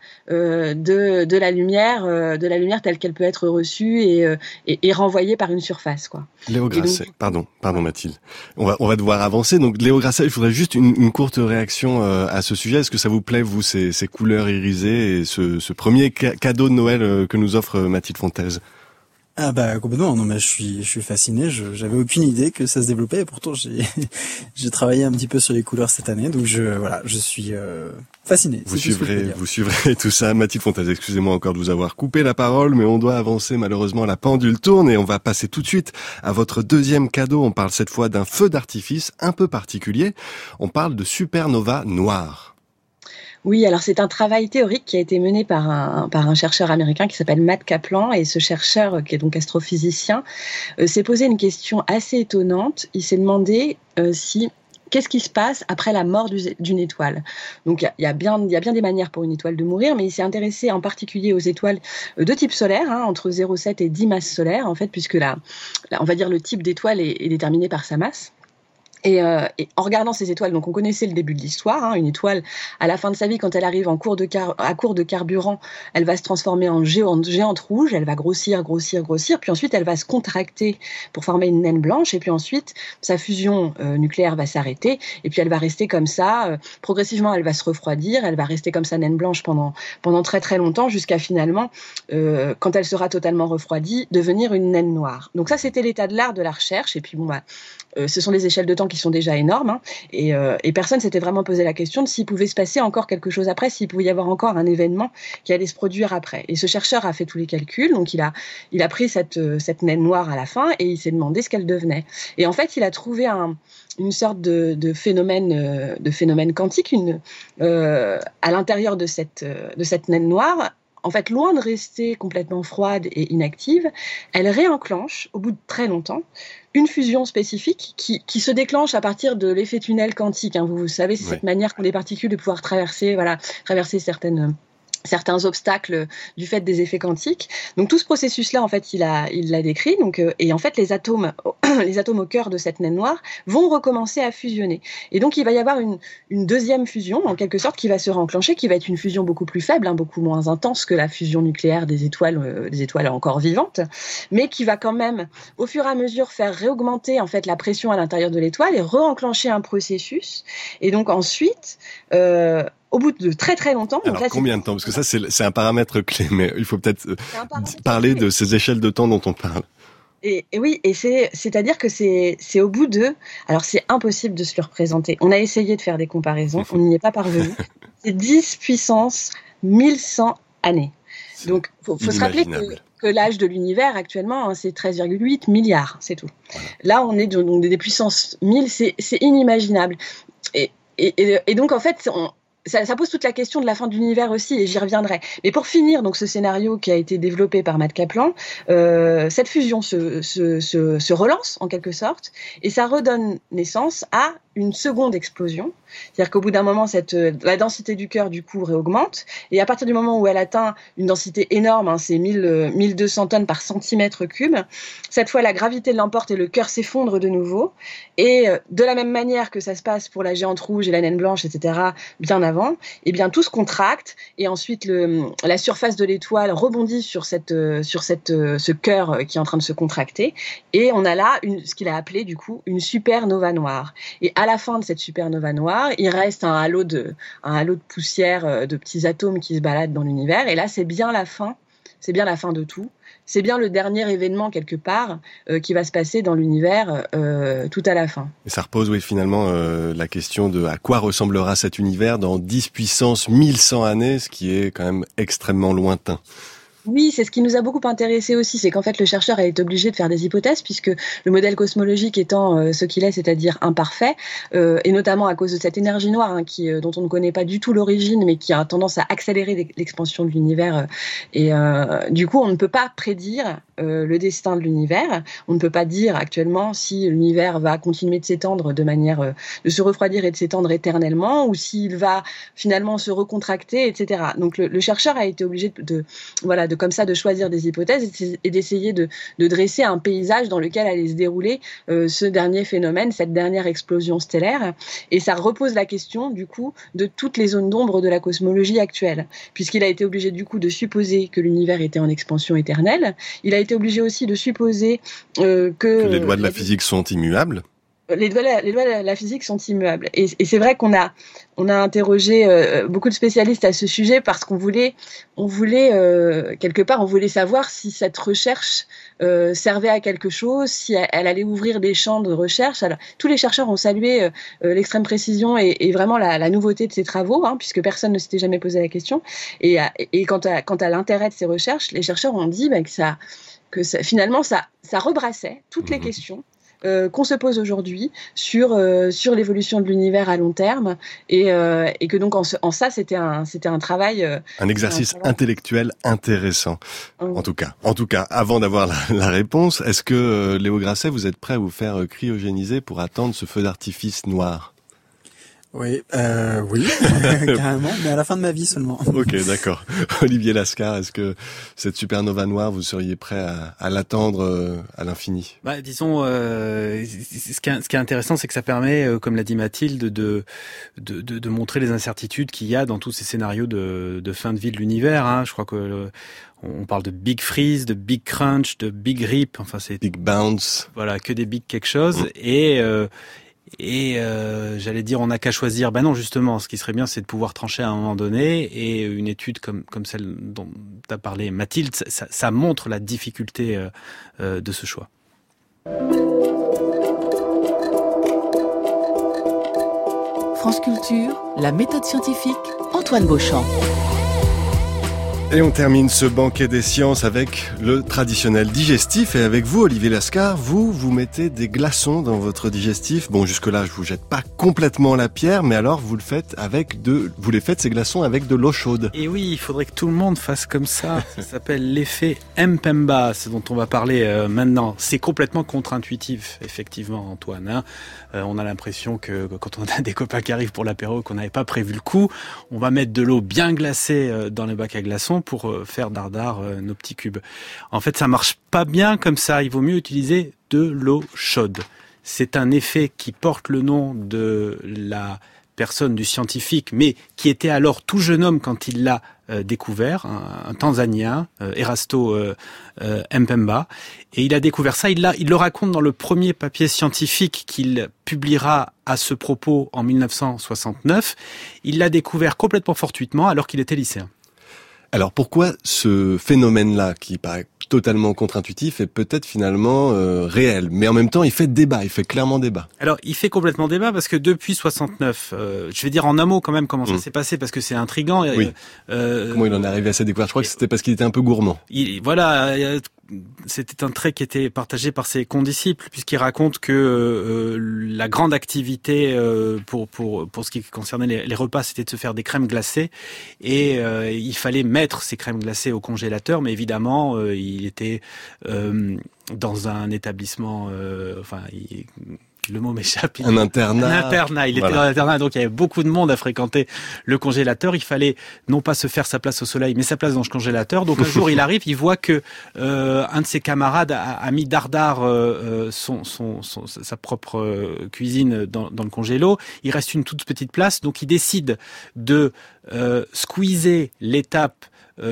de la lumière telle qu'elle peut être reçue et renvoyée par une surface, quoi. Léo Grasset, pardon Mathilde. On va devoir avancer. Donc Léo Grasset, je voudrais juste une courte réaction à ce sujet. Est-ce que ça vous plaît, vous, ces couleurs irisées et ce premier cadeau de Noël que nous offre Mathilde Fontaise? Ah bah complètement, non mais je suis fasciné, j'avais aucune idée que ça se développait et pourtant j'ai travaillé un petit peu sur les couleurs cette année, donc je suis fasciné. Vous suivrez tout ça. Mathilde Fontaise, excusez-moi encore de vous avoir coupé la parole, mais on doit avancer, malheureusement la pendule tourne et on va passer tout de suite à votre deuxième cadeau. On parle cette fois d'un feu d'artifice un peu particulier, on parle de supernova noire. Oui, alors c'est un travail théorique qui a été mené par un chercheur américain qui s'appelle Matt Kaplan, et ce chercheur, qui est donc astrophysicien, s'est posé une question assez étonnante. Il s'est demandé qu'est-ce qui se passe après la mort d'une étoile. Donc il y a bien des manières pour une étoile de mourir, mais il s'est intéressé en particulier aux étoiles de type solaire, entre 0,7 et 10 masses solaires, en fait, puisque on va dire le type d'étoile est déterminé par sa masse. Et en regardant ces étoiles, donc on connaissait le début de l'histoire, une étoile, à la fin de sa vie, quand elle arrive à court de carburant, elle va se transformer en géante rouge, elle va grossir, puis ensuite elle va se contracter pour former une naine blanche, et puis ensuite sa fusion nucléaire va s'arrêter, et puis elle va rester comme ça, progressivement elle va se refroidir, elle va rester comme ça naine blanche pendant très très longtemps, jusqu'à finalement, quand elle sera totalement refroidie, devenir une naine noire. Donc ça, c'était l'état de l'art de la recherche, et puis ce sont des échelles de temps qui sont déjà énormes, et personne s'était vraiment posé la question de s'il pouvait se passer encore quelque chose après, s'il pouvait y avoir encore un événement qui allait se produire après. Et ce chercheur a fait tous les calculs, donc il a pris cette naine noire à la fin et il s'est demandé ce qu'elle devenait. Et en fait, il a trouvé une sorte de phénomène quantique à l'intérieur de cette naine noire. En fait, loin de rester complètement froide et inactive, elle réenclenche, au bout de très longtemps, une fusion spécifique qui se déclenche à partir de l'effet tunnel quantique. Vous savez, c'est cette manière qu'ont les particules de pouvoir traverser certains obstacles du fait des effets quantiques. Donc tout ce processus-là, en fait, il l'a décrit. Donc, et en fait, les atomes au cœur de cette naine noire vont recommencer à fusionner. Et donc il va y avoir une deuxième fusion, en quelque sorte, qui va se réenclencher, qui va être une fusion beaucoup plus faible, beaucoup moins intense que la fusion nucléaire des étoiles encore vivantes, mais qui va quand même, au fur et à mesure, faire réaugmenter en fait la pression à l'intérieur de l'étoile et re-enclencher un processus. Et donc ensuite, au bout de très très longtemps. Alors combien de temps? Parce que ça c'est un paramètre clé, mais il faut peut-être parler de ces échelles de temps dont on parle. Et oui, et c'est-à-dire que c'est au bout de... Alors c'est impossible de se le représenter. On a essayé de faire des comparaisons, on n'y est pas parvenu. C'est 10 puissance 1100 années. Donc faut se rappeler que l'âge de l'univers actuellement, c'est 13,8 milliards, c'est tout. Voilà. Là on est donc des puissances 1000, c'est inimaginable. Et donc en fait... Ça pose toute la question de la fin de l'univers aussi, et j'y reviendrai. Mais pour finir, donc ce scénario qui a été développé par Matt Kaplan, cette fusion se relance en quelque sorte, et ça redonne naissance à une seconde explosion. C'est-à-dire qu'au bout d'un moment, la densité du cœur du coup réaugmente, et à partir du moment où elle atteint une densité énorme, c'est 1200 tonnes par centimètre cube, cette fois la gravité l'emporte et le cœur s'effondre de nouveau. Et de la même manière que ça se passe pour la géante rouge et la naine blanche, etc., bien avant, et bien tout se contracte, et ensuite la surface de l'étoile rebondit sur ce cœur qui est en train de se contracter, et on a là ce qu'il a appelé du coup une supernova noire. Et à la fin de cette supernova noire, il reste un halo de poussière, de petits atomes qui se baladent dans l'univers, et là c'est bien la fin de tout. C'est bien le dernier événement, quelque part, qui va se passer dans l'univers tout à la fin. Et ça repose, finalement, la question de à quoi ressemblera cet univers dans 10 puissance 1100 années, ce qui est quand même extrêmement lointain. Oui, c'est ce qui nous a beaucoup intéressé aussi, c'est qu'en fait le chercheur a été obligé de faire des hypothèses, puisque le modèle cosmologique étant ce qu'il est, c'est-à-dire imparfait, et notamment à cause de cette énergie noire dont on ne connaît pas du tout l'origine, mais qui a tendance à accélérer l'expansion de l'univers, et du coup on ne peut pas prédire le destin de l'univers. On ne peut pas dire actuellement si l'univers va continuer de s'étendre de manière de se refroidir et de s'étendre éternellement, ou s'il va finalement se recontracter, etc. Donc le chercheur a été obligé de de choisir des hypothèses et d'essayer de dresser un paysage dans lequel allait se dérouler ce dernier phénomène, cette dernière explosion stellaire. Et ça repose la question, du coup, de toutes les zones d'ombre de la cosmologie actuelle, puisqu'il a été obligé, du coup, de supposer que l'univers était en expansion éternelle. Il a été obligé aussi de supposer que les lois de la physique sont immuables. Les lois de la physique sont immuables. Et c'est vrai qu'on a interrogé beaucoup de spécialistes à ce sujet parce qu'on voulait quelque part, on voulait savoir si cette recherche servait à quelque chose, si elle allait ouvrir des champs de recherche. Alors, tous les chercheurs ont salué l'extrême précision et vraiment la nouveauté de ces travaux, puisque personne ne s'était jamais posé la question. Et quant à l'intérêt de ces recherches, les chercheurs ont dit que finalement, ça rebrassait toutes les questions qu'on se pose aujourd'hui sur l'évolution de l'univers à long terme et que donc en ça c'était un travail un exercice intellectuel intéressant. En tout cas avant d'avoir la réponse, est-ce que Léo Grasset, vous êtes prêt à vous faire cryogéniser pour attendre ce feu d'artifice noir? Oui, carrément, mais à la fin de ma vie seulement. Ok, d'accord. Olivier Lascar, est-ce que cette supernova noire, vous seriez prêt à l'attendre à l'infini? Disons, ce qui est intéressant, c'est que ça permet, comme l'a dit Mathilde, de montrer les incertitudes qu'il y a dans tous ces scénarios de fin de vie de l'univers. Je crois que on parle de Big Freeze, de Big Crunch, de Big Rip. Enfin, c'est Big Bounce. Voilà, que des big quelque chose. Et j'allais dire on n'a qu'à choisir. Non, justement, ce qui serait bien, c'est de pouvoir trancher à un moment donné. Et une étude comme celle dont tu as parlé, Mathilde, ça montre la difficulté de ce choix. France Culture, la méthode scientifique, Antoine Beauchamp. Et on termine ce banquet des sciences avec le traditionnel digestif. Et avec vous, Olivier Lascar, vous mettez des glaçons dans votre digestif. Bon, jusque-là, je vous jette pas complètement la pierre, mais alors vous les faites ces glaçons avec de l'eau chaude. Et oui, il faudrait que tout le monde fasse comme ça. Ça s'appelle l'effet Mpemba, ce dont on va parler maintenant. C'est complètement contre-intuitif, effectivement, Antoine. On a l'impression que quand on a des copains qui arrivent pour l'apéro, qu'on n'avait pas prévu le coup, on va mettre de l'eau bien glacée dans le bac à glaçons pour faire dardard nos petits cubes. En fait, ça marche pas bien comme ça. Il vaut mieux utiliser de l'eau chaude. C'est un effet qui porte le nom de la personne, du scientifique, mais qui était alors tout jeune homme quand il l'a découvert, un Tanzanien, Erasto Mpemba. Et il a découvert ça, il le raconte dans le premier papier scientifique qu'il publiera à ce propos en 1969. Il l'a découvert complètement fortuitement alors qu'il était lycéen. Alors pourquoi ce phénomène-là, qui paraît totalement contre-intuitif, est peut-être finalement réel, mais en même temps il fait débat, il fait clairement débat. Alors il fait complètement débat parce que depuis 69, je vais dire en un mot quand même comment ça s'est passé parce que c'est intriguant. Oui. Comment il en est arrivé à cette découverte? Je crois que c'était parce qu'il était un peu gourmand. C'était un trait qui était partagé par ses condisciples puisqu'il raconte que la grande activité pour ce qui concernait les repas, c'était de se faire des crèmes glacées et il fallait mettre ces crèmes glacées au congélateur, mais évidemment il était dans un établissement, le mot m'échappe. Un internat. Il était dans l'internat, donc il y avait beaucoup de monde à fréquenter le congélateur. Il fallait non pas se faire sa place au soleil, mais sa place dans le congélateur. Donc un jour, il arrive, il voit que un de ses camarades a mis dardard sa propre cuisine dans le congélo. Il reste une toute petite place, donc il décide de squeezer l'étape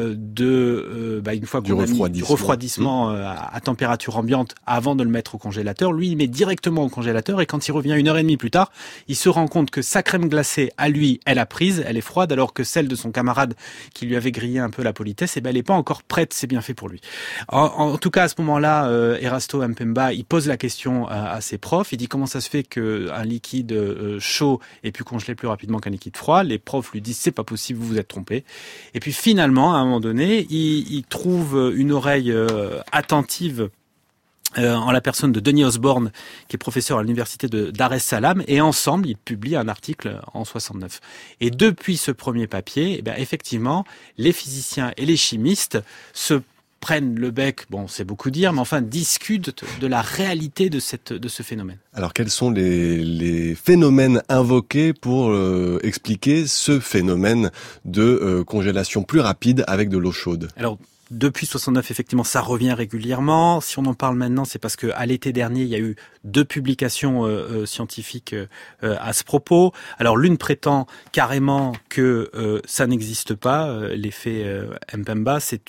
une fois qu'on a mis du refroidissement à température ambiante avant de le mettre au congélateur. Lui, il met directement au congélateur et quand il revient 1h30 plus tard, il se rend compte que sa crème glacée, à lui, elle a prise, elle est froide, alors que celle de son camarade qui lui avait grillé un peu la politesse, elle est pas encore prête, c'est bien fait pour lui. En tout cas, à ce moment-là, Erasto Mpemba, il pose la question à ses profs, il dit comment ça se fait qu'un liquide chaud ait pu congeler plus rapidement qu'un liquide froid. Les profs lui disent c'est pas possible, vous vous êtes trompé. Et puis finalement, à un moment donné, il trouve une oreille attentive en la personne de Denis Osborne, qui est professeur à l'université de Dar es Salaam, et ensemble, ils publient un article en 69. Et depuis ce premier papier, effectivement, les physiciens et les chimistes se prennent le bec, c'est beaucoup dire, mais enfin discutent de la réalité de ce phénomène. Alors quels sont les phénomènes invoqués pour expliquer ce phénomène de congélation plus rapide avec de l'eau chaude? Alors depuis 69, effectivement, ça revient régulièrement. Si on en parle maintenant, c'est parce que à l'été dernier, il y a eu 2 publications scientifiques à ce propos. Alors, l'une prétend carrément que ça n'existe pas, l'effet Mpemba. C'est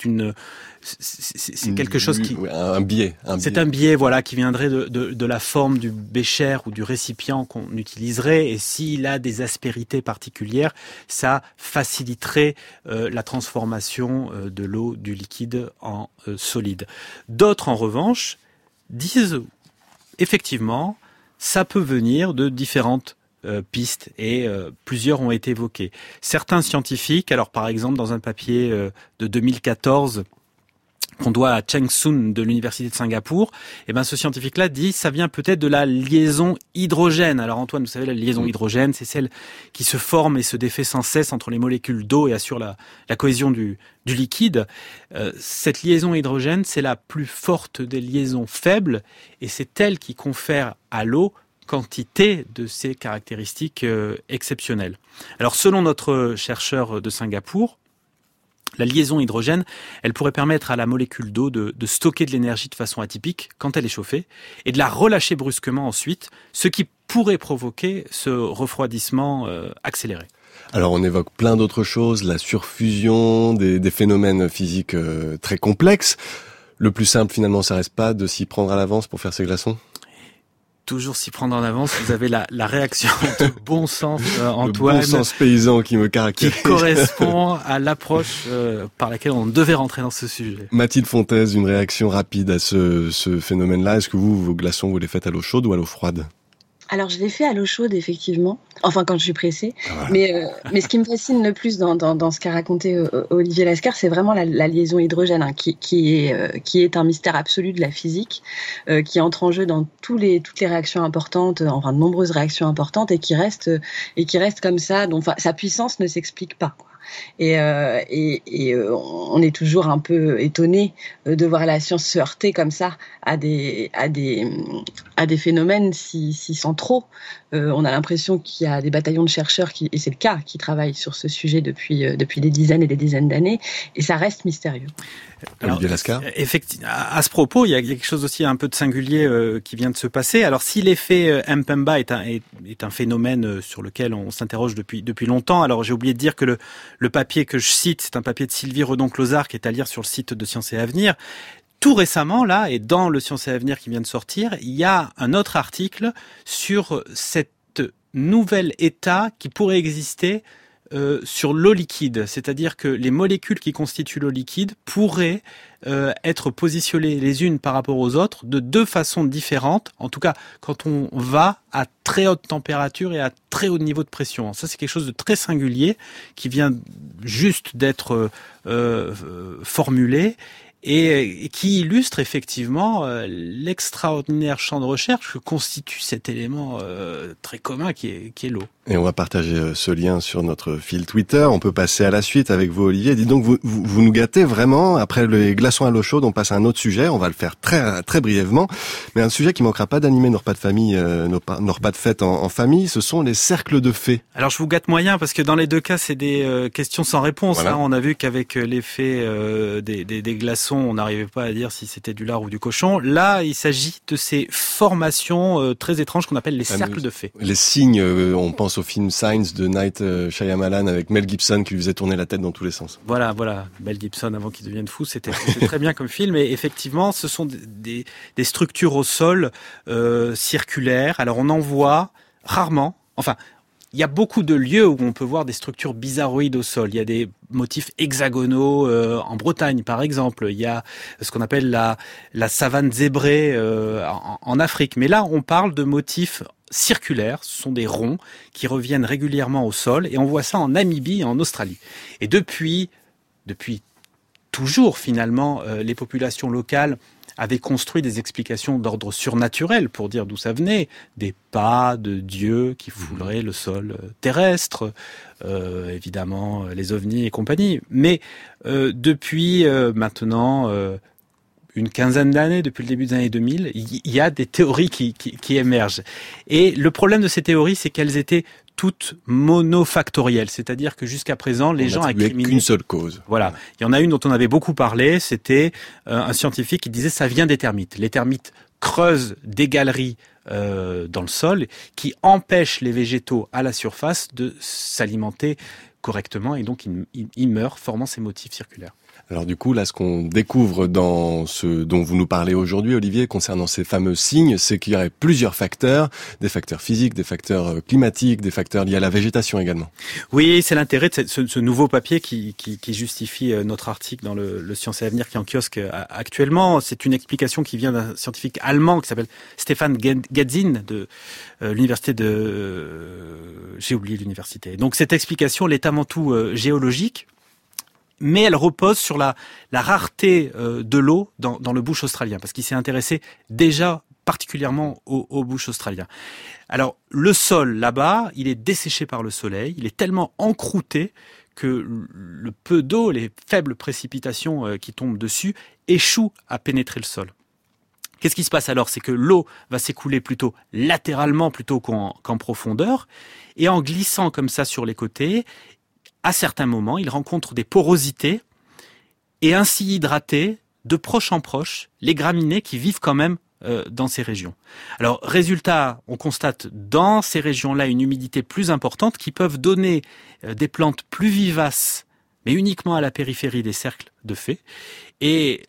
quelque chose qui... Un biais. C'est un biais, voilà, qui viendrait de la forme du bécher ou du récipient qu'on utiliserait. Et s'il a des aspérités particulières, ça faciliterait la transformation de l'eau, du liquide en solide. D'autres, en revanche, disent effectivement, ça peut venir de différentes pistes et plusieurs ont été évoquées. Certains scientifiques, alors par exemple dans un papier de 2014 qu'on doit à Cheng Sun de l'université de Singapour, ce scientifique-là dit ça vient peut-être de la liaison hydrogène. Alors Antoine, vous savez, la liaison hydrogène, c'est celle qui se forme et se défait sans cesse entre les molécules d'eau et assure la cohésion du liquide. Cette liaison hydrogène, c'est la plus forte des liaisons faibles et c'est elle qui confère à l'eau quantité de ces caractéristiques exceptionnelles. Alors selon notre chercheur de Singapour, la liaison hydrogène, elle pourrait permettre à la molécule d'eau de stocker de l'énergie de façon atypique quand elle est chauffée et de la relâcher brusquement ensuite, ce qui pourrait provoquer ce refroidissement accéléré. Alors on évoque plein d'autres choses, la surfusion, des phénomènes physiques très complexes. Le plus simple finalement, ça reste pas de s'y prendre à l'avance pour faire ces glaçons ? Toujours s'y prendre en avance, vous avez la réaction de bon sens, Antoine. Le bon sens paysan qui me caractérise. Qui correspond à l'approche par laquelle on devait rentrer dans ce sujet. Mathilde Fontaise, une réaction rapide à ce phénomène-là. Est-ce que vos glaçons, vous les faites à l'eau chaude ou à l'eau froide ? Alors, je l'ai fait à l'eau chaude, effectivement. Enfin, quand je suis pressée. Voilà. Mais ce qui me fascine le plus dans ce qu'a raconté Olivier Lascar, c'est vraiment la liaison hydrogène, qui est un mystère absolu de la physique, qui entre en jeu dans toutes les réactions importantes, de nombreuses réactions importantes, et qui reste comme ça. Donc, sa puissance ne s'explique pas, quoi. Et on est toujours un peu étonné de voir la science se heurter comme ça à des phénomènes si centraux. On a l'impression qu'il y a des bataillons de chercheurs et c'est le cas, qui travaillent sur ce sujet depuis des dizaines et des dizaines d'années, et ça reste mystérieux. Olivier Lascar. Effectivement, à ce propos, il y a quelque chose aussi un peu de singulier qui vient de se passer. Alors, si l'effet Mpemba est un phénomène sur lequel on s'interroge depuis longtemps, alors j'ai oublié de dire que le papier que je cite, c'est un papier de Sylvie Redon-Closard qui est à lire sur le site de Sciences et Avenir. Tout récemment, là, et dans le Sciences et Avenir qui vient de sortir, il y a un autre article sur cette nouvel état qui pourrait exister sur l'eau liquide. C'est-à-dire que les molécules qui constituent l'eau liquide pourraient être positionnées les unes par rapport aux autres de 2 façons différentes, en tout cas quand on va à très haute température et à très haut niveau de pression. Ça, c'est quelque chose de très singulier qui vient juste d'être formulé et qui illustre effectivement l'extraordinaire champ de recherche que constitue cet élément très commun qui est l'eau. Et on va partager ce lien sur notre fil Twitter. On peut passer à la suite avec vous, Olivier. Dites donc, vous nous gâtez vraiment. Après les glaçons à l'eau chaude, on passe à un autre sujet. On va le faire très très brièvement, mais un sujet qui manquera pas d'animer nos repas de famille, nos repas de fête en famille. Ce sont les cercles de fées. Alors je vous gâte moyen parce que dans les 2 cas, c'est des questions sans réponse. Voilà. Hein. On a vu qu'avec l'effet des glaçons, on n'arrivait pas à dire si c'était du lard ou du cochon. Là, il s'agit de ces formations très étranges qu'on appelle les cercles de fées. Les signes, on pense au film Signs de Night Shyamalan avec Mel Gibson qui lui faisait tourner la tête dans tous les sens. Voilà. Mel Gibson avant qu'il devienne fou, c'était très bien comme film. Et effectivement, ce sont des structures au sol circulaires. Alors on en voit rarement. Enfin, il y a beaucoup de lieux où on peut voir des structures bizarroïdes au sol. Il y a des motifs hexagonaux en Bretagne, par exemple. Il y a ce qu'on appelle la savane zébrée en Afrique. Mais là, on parle de motifs circulaires. Ce sont des ronds qui reviennent régulièrement au sol. Et on voit ça en Namibie et en Australie. Et depuis toujours, finalement, les populations locales avaient construit des explications d'ordre surnaturel pour dire d'où ça venait, des pas de Dieu qui fouleraient le sol terrestre, évidemment les ovnis et compagnie. Mais depuis maintenant une quinzaine d'années, depuis le début des années 2000, il y a des théories qui émergent. Et le problème de ces théories, c'est qu'elles étaient toutes monofactorielles, c'est-à-dire que jusqu'à présent, les gens incriminaient qu'une seule cause. Voilà. Il y en a une dont on avait beaucoup parlé, c'était un scientifique qui disait ça vient des termites. Les termites creusent des galeries dans le sol qui empêchent les végétaux à la surface de s'alimenter correctement et donc ils meurent, formant ces motifs circulaires. Alors du coup, là, ce qu'on découvre dans ce dont vous nous parlez aujourd'hui, Olivier, concernant ces fameux signes, c'est qu'il y aurait plusieurs facteurs, des facteurs physiques, des facteurs climatiques, des facteurs liés à la végétation également. Oui, c'est l'intérêt de ce nouveau papier qui justifie notre article dans le Science et Avenir qui est en kiosque actuellement. C'est une explication qui vient d'un scientifique allemand qui s'appelle Stefan Gadzin de l'université j'ai oublié l'université. Donc cette explication, elle est avant tout géologique, mais elle repose sur la rareté de l'eau dans le bush australien, parce qu'il s'est intéressé déjà particulièrement au bush australien. Alors, le sol là-bas, il est desséché par le soleil, il est tellement encrouté que le peu d'eau, les faibles précipitations qui tombent dessus, échouent à pénétrer le sol. Qu'est-ce qui se passe alors? C'est que l'eau va s'écouler plutôt latéralement plutôt qu'en profondeur, et en glissant comme ça sur les côtés, à certains moments, il rencontre des porosités et ainsi hydrater de proche en proche les graminées qui vivent quand même dans ces régions. Alors, résultat, on constate dans ces régions-là une humidité plus importante qui peuvent donner des plantes plus vivaces, mais uniquement à la périphérie des cercles de fées. Et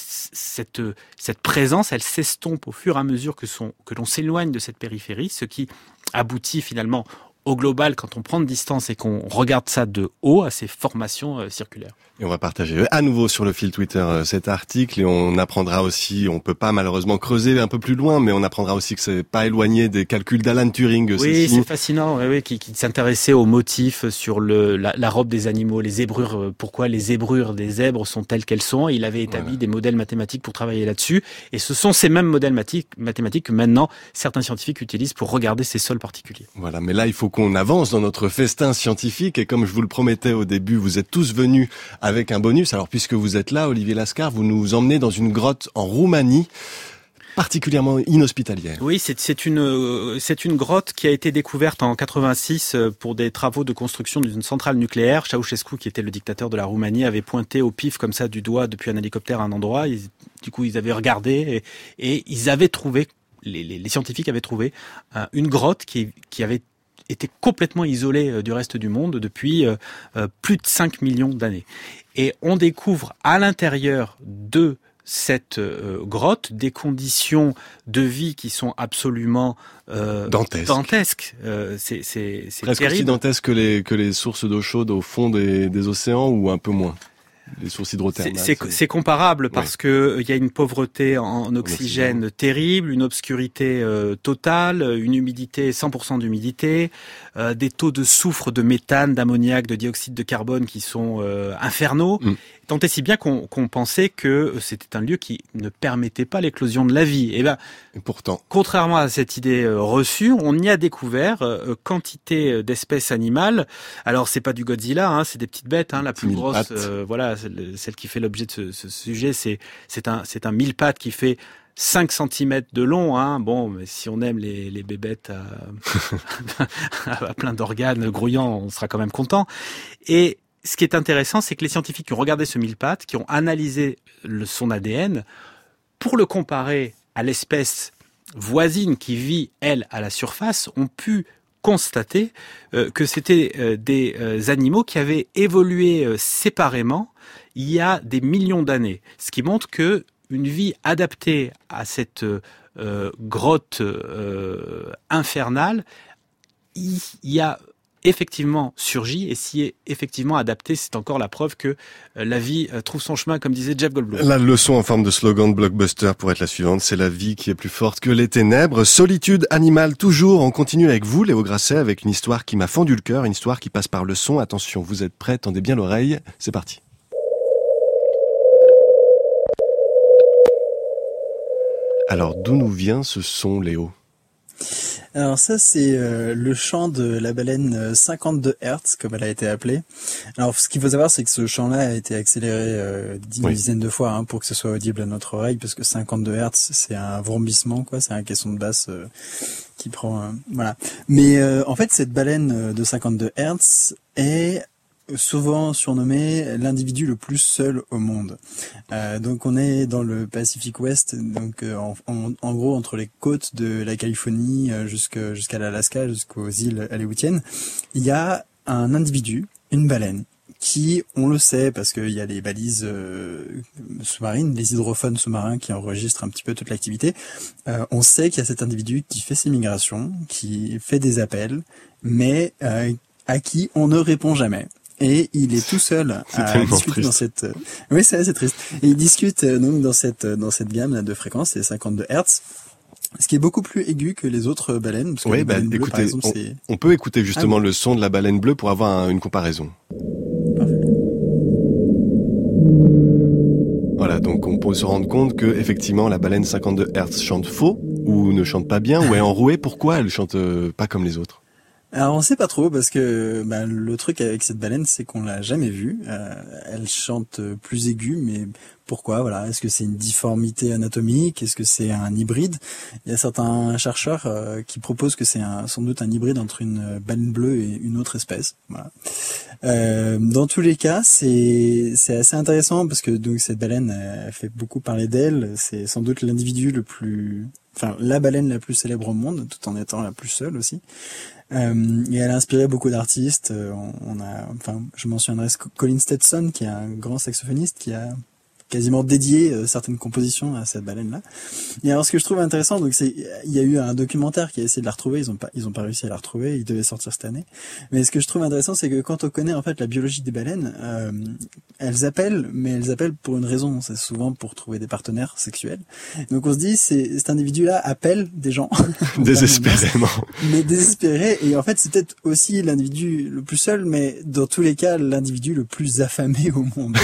cette présence, elle s'estompe au fur et à mesure que l'on s'éloigne de cette périphérie, ce qui aboutit finalement au global, quand on prend de distance et qu'on regarde ça de haut, à ces formations circulaires. Et on va partager à nouveau sur le fil Twitter cet article et on apprendra aussi, on peut pas malheureusement creuser un peu plus loin, mais on apprendra aussi que c'est pas éloigné des calculs d'Alan Turing. Oui, c'est fascinant, oui, qui s'intéressait aux motifs sur la robe des animaux, les zébrures, pourquoi les zébrures des zèbres sont telles qu'elles sont. Il avait établi des modèles mathématiques pour travailler là-dessus. Et ce sont ces mêmes modèles mathématiques que maintenant certains scientifiques utilisent pour regarder ces sols particuliers. Voilà, mais là il faut qu'on avance dans notre festin scientifique et comme je vous le promettais au début, vous êtes tous venus avec un bonus. Alors puisque vous êtes là, Olivier Lascar, vous nous emmenez dans une grotte en Roumanie, particulièrement inhospitalière. Oui, c'est une grotte qui a été découverte en 86 pour des travaux de construction d'une centrale nucléaire. Ceausescu, qui était le dictateur de la Roumanie, avait pointé au pif comme ça du doigt depuis un hélicoptère à un endroit. Du coup, ils avaient regardé et ils avaient trouvé, les scientifiques avaient trouvé une grotte qui avait était complètement isolé du reste du monde depuis plus de 5 millions d'années. Et on découvre à l'intérieur de cette grotte des conditions de vie qui sont absolument dantesques. C'est presque terrible. aussi dantesques que les sources d'eau chaude au fond des océans ou un peu moins. Les sources hydrothermales. C'est comparable parce que il y a une pauvreté en oxygène terrible, une obscurité totale, une humidité 100% d'humidité, des taux de soufre, de méthane, d'ammoniac, de dioxyde de carbone qui sont infernaux. Tant et si bien qu'on pensait que c'était un lieu qui ne permettait pas l'éclosion de la vie. Et pourtant, contrairement à cette idée reçue, on y a découvert quantité d'espèces animales. Alors c'est pas du Godzilla, hein, c'est des petites bêtes. Hein, la plus grosse, voilà, celle qui fait l'objet de ce sujet, c'est un mille-pattes qui fait 5 cm de long, hein. Bon, mais si on aime les bébêtes à plein d'organes grouillants, on sera quand même content. Et ce qui est intéressant, c'est que les scientifiques qui ont regardé ce mille-pattes, qui ont analysé son ADN, pour le comparer à l'espèce voisine qui vit, elle, à la surface, ont pu constater que c'était des animaux qui avaient évolué séparément il y a des millions d'années. Ce qui montre que une vie adaptée à cette grotte infernale, il y a effectivement surgit et s'y est effectivement adapté. C'est encore la preuve que la vie trouve son chemin, comme disait Jeff Goldblum. La leçon en forme de slogan de blockbuster pour être la suivante, c'est la vie qui est plus forte que les ténèbres. Solitude animale toujours. On continue avec vous, Léo Grasset, avec une histoire qui m'a fendu le cœur, une histoire qui passe par le son. Attention, vous êtes prêts, tendez bien l'oreille. C'est parti. Alors, d'où nous vient ce son, Léo ? Alors ça, c'est le chant de la baleine 52 Hz, comme elle a été appelée. Alors ce qu'il faut savoir, c'est que ce chant-là a été accéléré une dizaine de fois pour que ce soit audible à notre oreille, parce que 52 Hz, c'est un vrombissement, quoi. C'est un caisson de basse qui prend... voilà. Mais en fait, cette baleine de 52 Hz est souvent surnommé l'individu le plus seul au monde. Donc on est dans le Pacifique Ouest, donc en gros entre les côtes de la Californie jusqu'à l'Alaska, jusqu'aux îles Aléoutiennes, il y a un individu, une baleine, qui, on le sait parce qu'il y a les balises sous-marines, les hydrophones sous-marins qui enregistrent un petit peu toute l'activité. On sait qu'il y a cet individu qui fait ses migrations, qui fait des appels, mais à qui on ne répond jamais. Et il est tout seul à discuter dans cette... Oui, c'est assez triste. Et il discute donc dans cette gamme là, de fréquences, c'est 52 Hz. Ce qui est beaucoup plus aigu que les autres baleines. Parce que écoutez, par exemple, on peut écouter justement le son de la baleine bleue pour avoir une comparaison. Parfait. Voilà, donc on peut se rendre compte que effectivement la baleine 52 Hz chante faux ou ne chante pas bien ou est enrouée. Pourquoi elle chante pas comme les autres? Alors on sait pas trop parce que le truc avec cette baleine c'est qu'on l'a jamais vue. Elle chante plus aiguë, mais pourquoi? Voilà, est-ce que c'est une difformité anatomique? Est-ce que c'est un hybride? Il y a certains chercheurs qui proposent que c'est sans doute un hybride entre une baleine bleue et une autre espèce. Voilà. Dans tous les cas, c'est assez intéressant parce que donc cette baleine elle fait beaucoup parler d'elle. C'est sans doute l'individu la baleine la plus célèbre au monde, tout en étant la plus seule aussi. Et elle a inspiré beaucoup d'artistes. Je mentionnerai Colin Stetson, qui est un grand saxophoniste, qui a quasiment dédié certaines compositions à cette baleine-là. Et alors, ce que je trouve intéressant, donc il y a eu un documentaire qui a essayé de la retrouver. Ils ont pas réussi à la retrouver. Il devait sortir cette année. Mais ce que je trouve intéressant, c'est que quand on connaît en fait la biologie des baleines, elles appellent pour une raison. C'est souvent pour trouver des partenaires sexuels. Donc on se dit, cet individu-là appelle des gens désespérément, mais désespéré. Et en fait, c'est peut-être aussi l'individu le plus seul, mais dans tous les cas, l'individu le plus affamé au monde.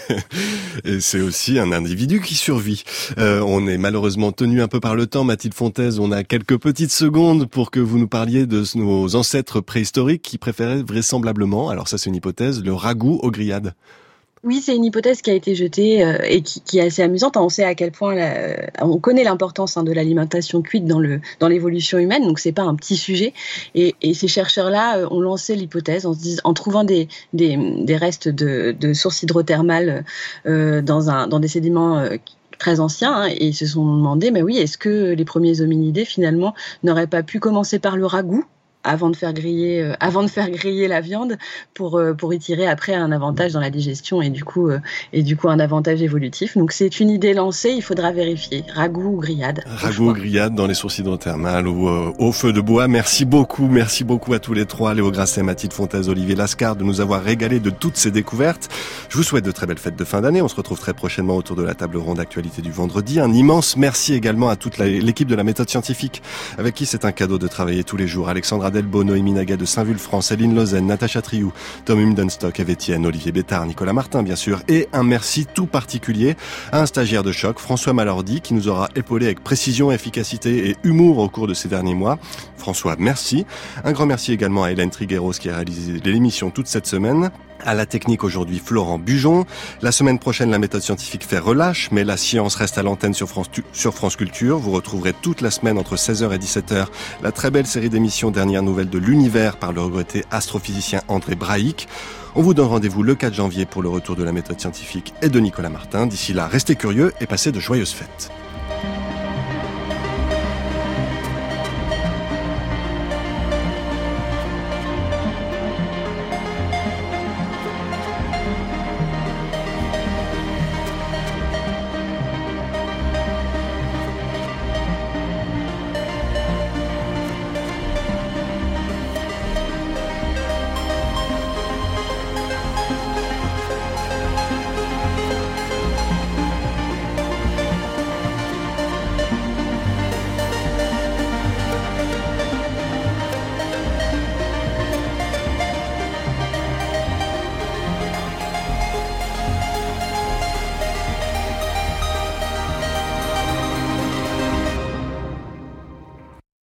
Et c'est aussi un individu qui survit. On est malheureusement tenu un peu par le temps. Mathilde Fontaise, on a quelques petites secondes pour que vous nous parliez de nos ancêtres préhistoriques qui préféraient vraisemblablement, alors ça c'est une hypothèse, le ragoût aux grillades. Oui, c'est une hypothèse qui a été jetée et qui est assez amusante. On sait à quel point on connaît l'importance de l'alimentation cuite dans l'évolution humaine, donc c'est pas un petit sujet. Et ces chercheurs-là ont lancé l'hypothèse en trouvant des restes de sources hydrothermales dans des sédiments très anciens, et ils se sont demandé, mais oui, est-ce que les premiers hominidés finalement n'auraient pas pu commencer par le ragoût avant de faire griller la viande pour y tirer après un avantage dans la digestion et du coup un avantage évolutif. Donc c'est une idée lancée, il faudra vérifier. Ragoût ou grillade. Ragoût ou grillade dans les sources hydrothermales ou au feu de bois. Merci beaucoup à tous les trois, Léo Grasset, Mathilde Fontaise, Olivier Lascar, de nous avoir régalé de toutes ces découvertes. Je vous souhaite de très belles fêtes de fin d'année. On se retrouve très prochainement autour de la table ronde d'actualité du vendredi. Un immense merci également à toute l'équipe de la méthode scientifique, avec qui c'est un cadeau de travailler tous les jours. Alexandra Delbo, Noémie Naga de Saint-Vulfranc, Céline Lozen, Natacha Triou, Tom Humdenstock, Eve Etienne, Olivier Bétard, Nicolas Martin bien sûr, et un merci tout particulier à un stagiaire de choc, François Malordi, qui nous aura épaulé avec précision, efficacité et humour au cours de ces derniers mois. François, merci. Un grand merci également à Hélène Trigueros qui a réalisé l'émission toute cette semaine. À la technique aujourd'hui, Florent Bujon. La semaine prochaine, la méthode scientifique fait relâche, mais la science reste à l'antenne sur France Culture. Vous retrouverez toute la semaine entre 16h et 17h la très belle série d'émissions Dernières Nouvelles de l'Univers par le regretté astrophysicien André Braic. On vous donne rendez-vous le 4 janvier pour le retour de la méthode scientifique et de Nicolas Martin. D'ici là, restez curieux et passez de joyeuses fêtes.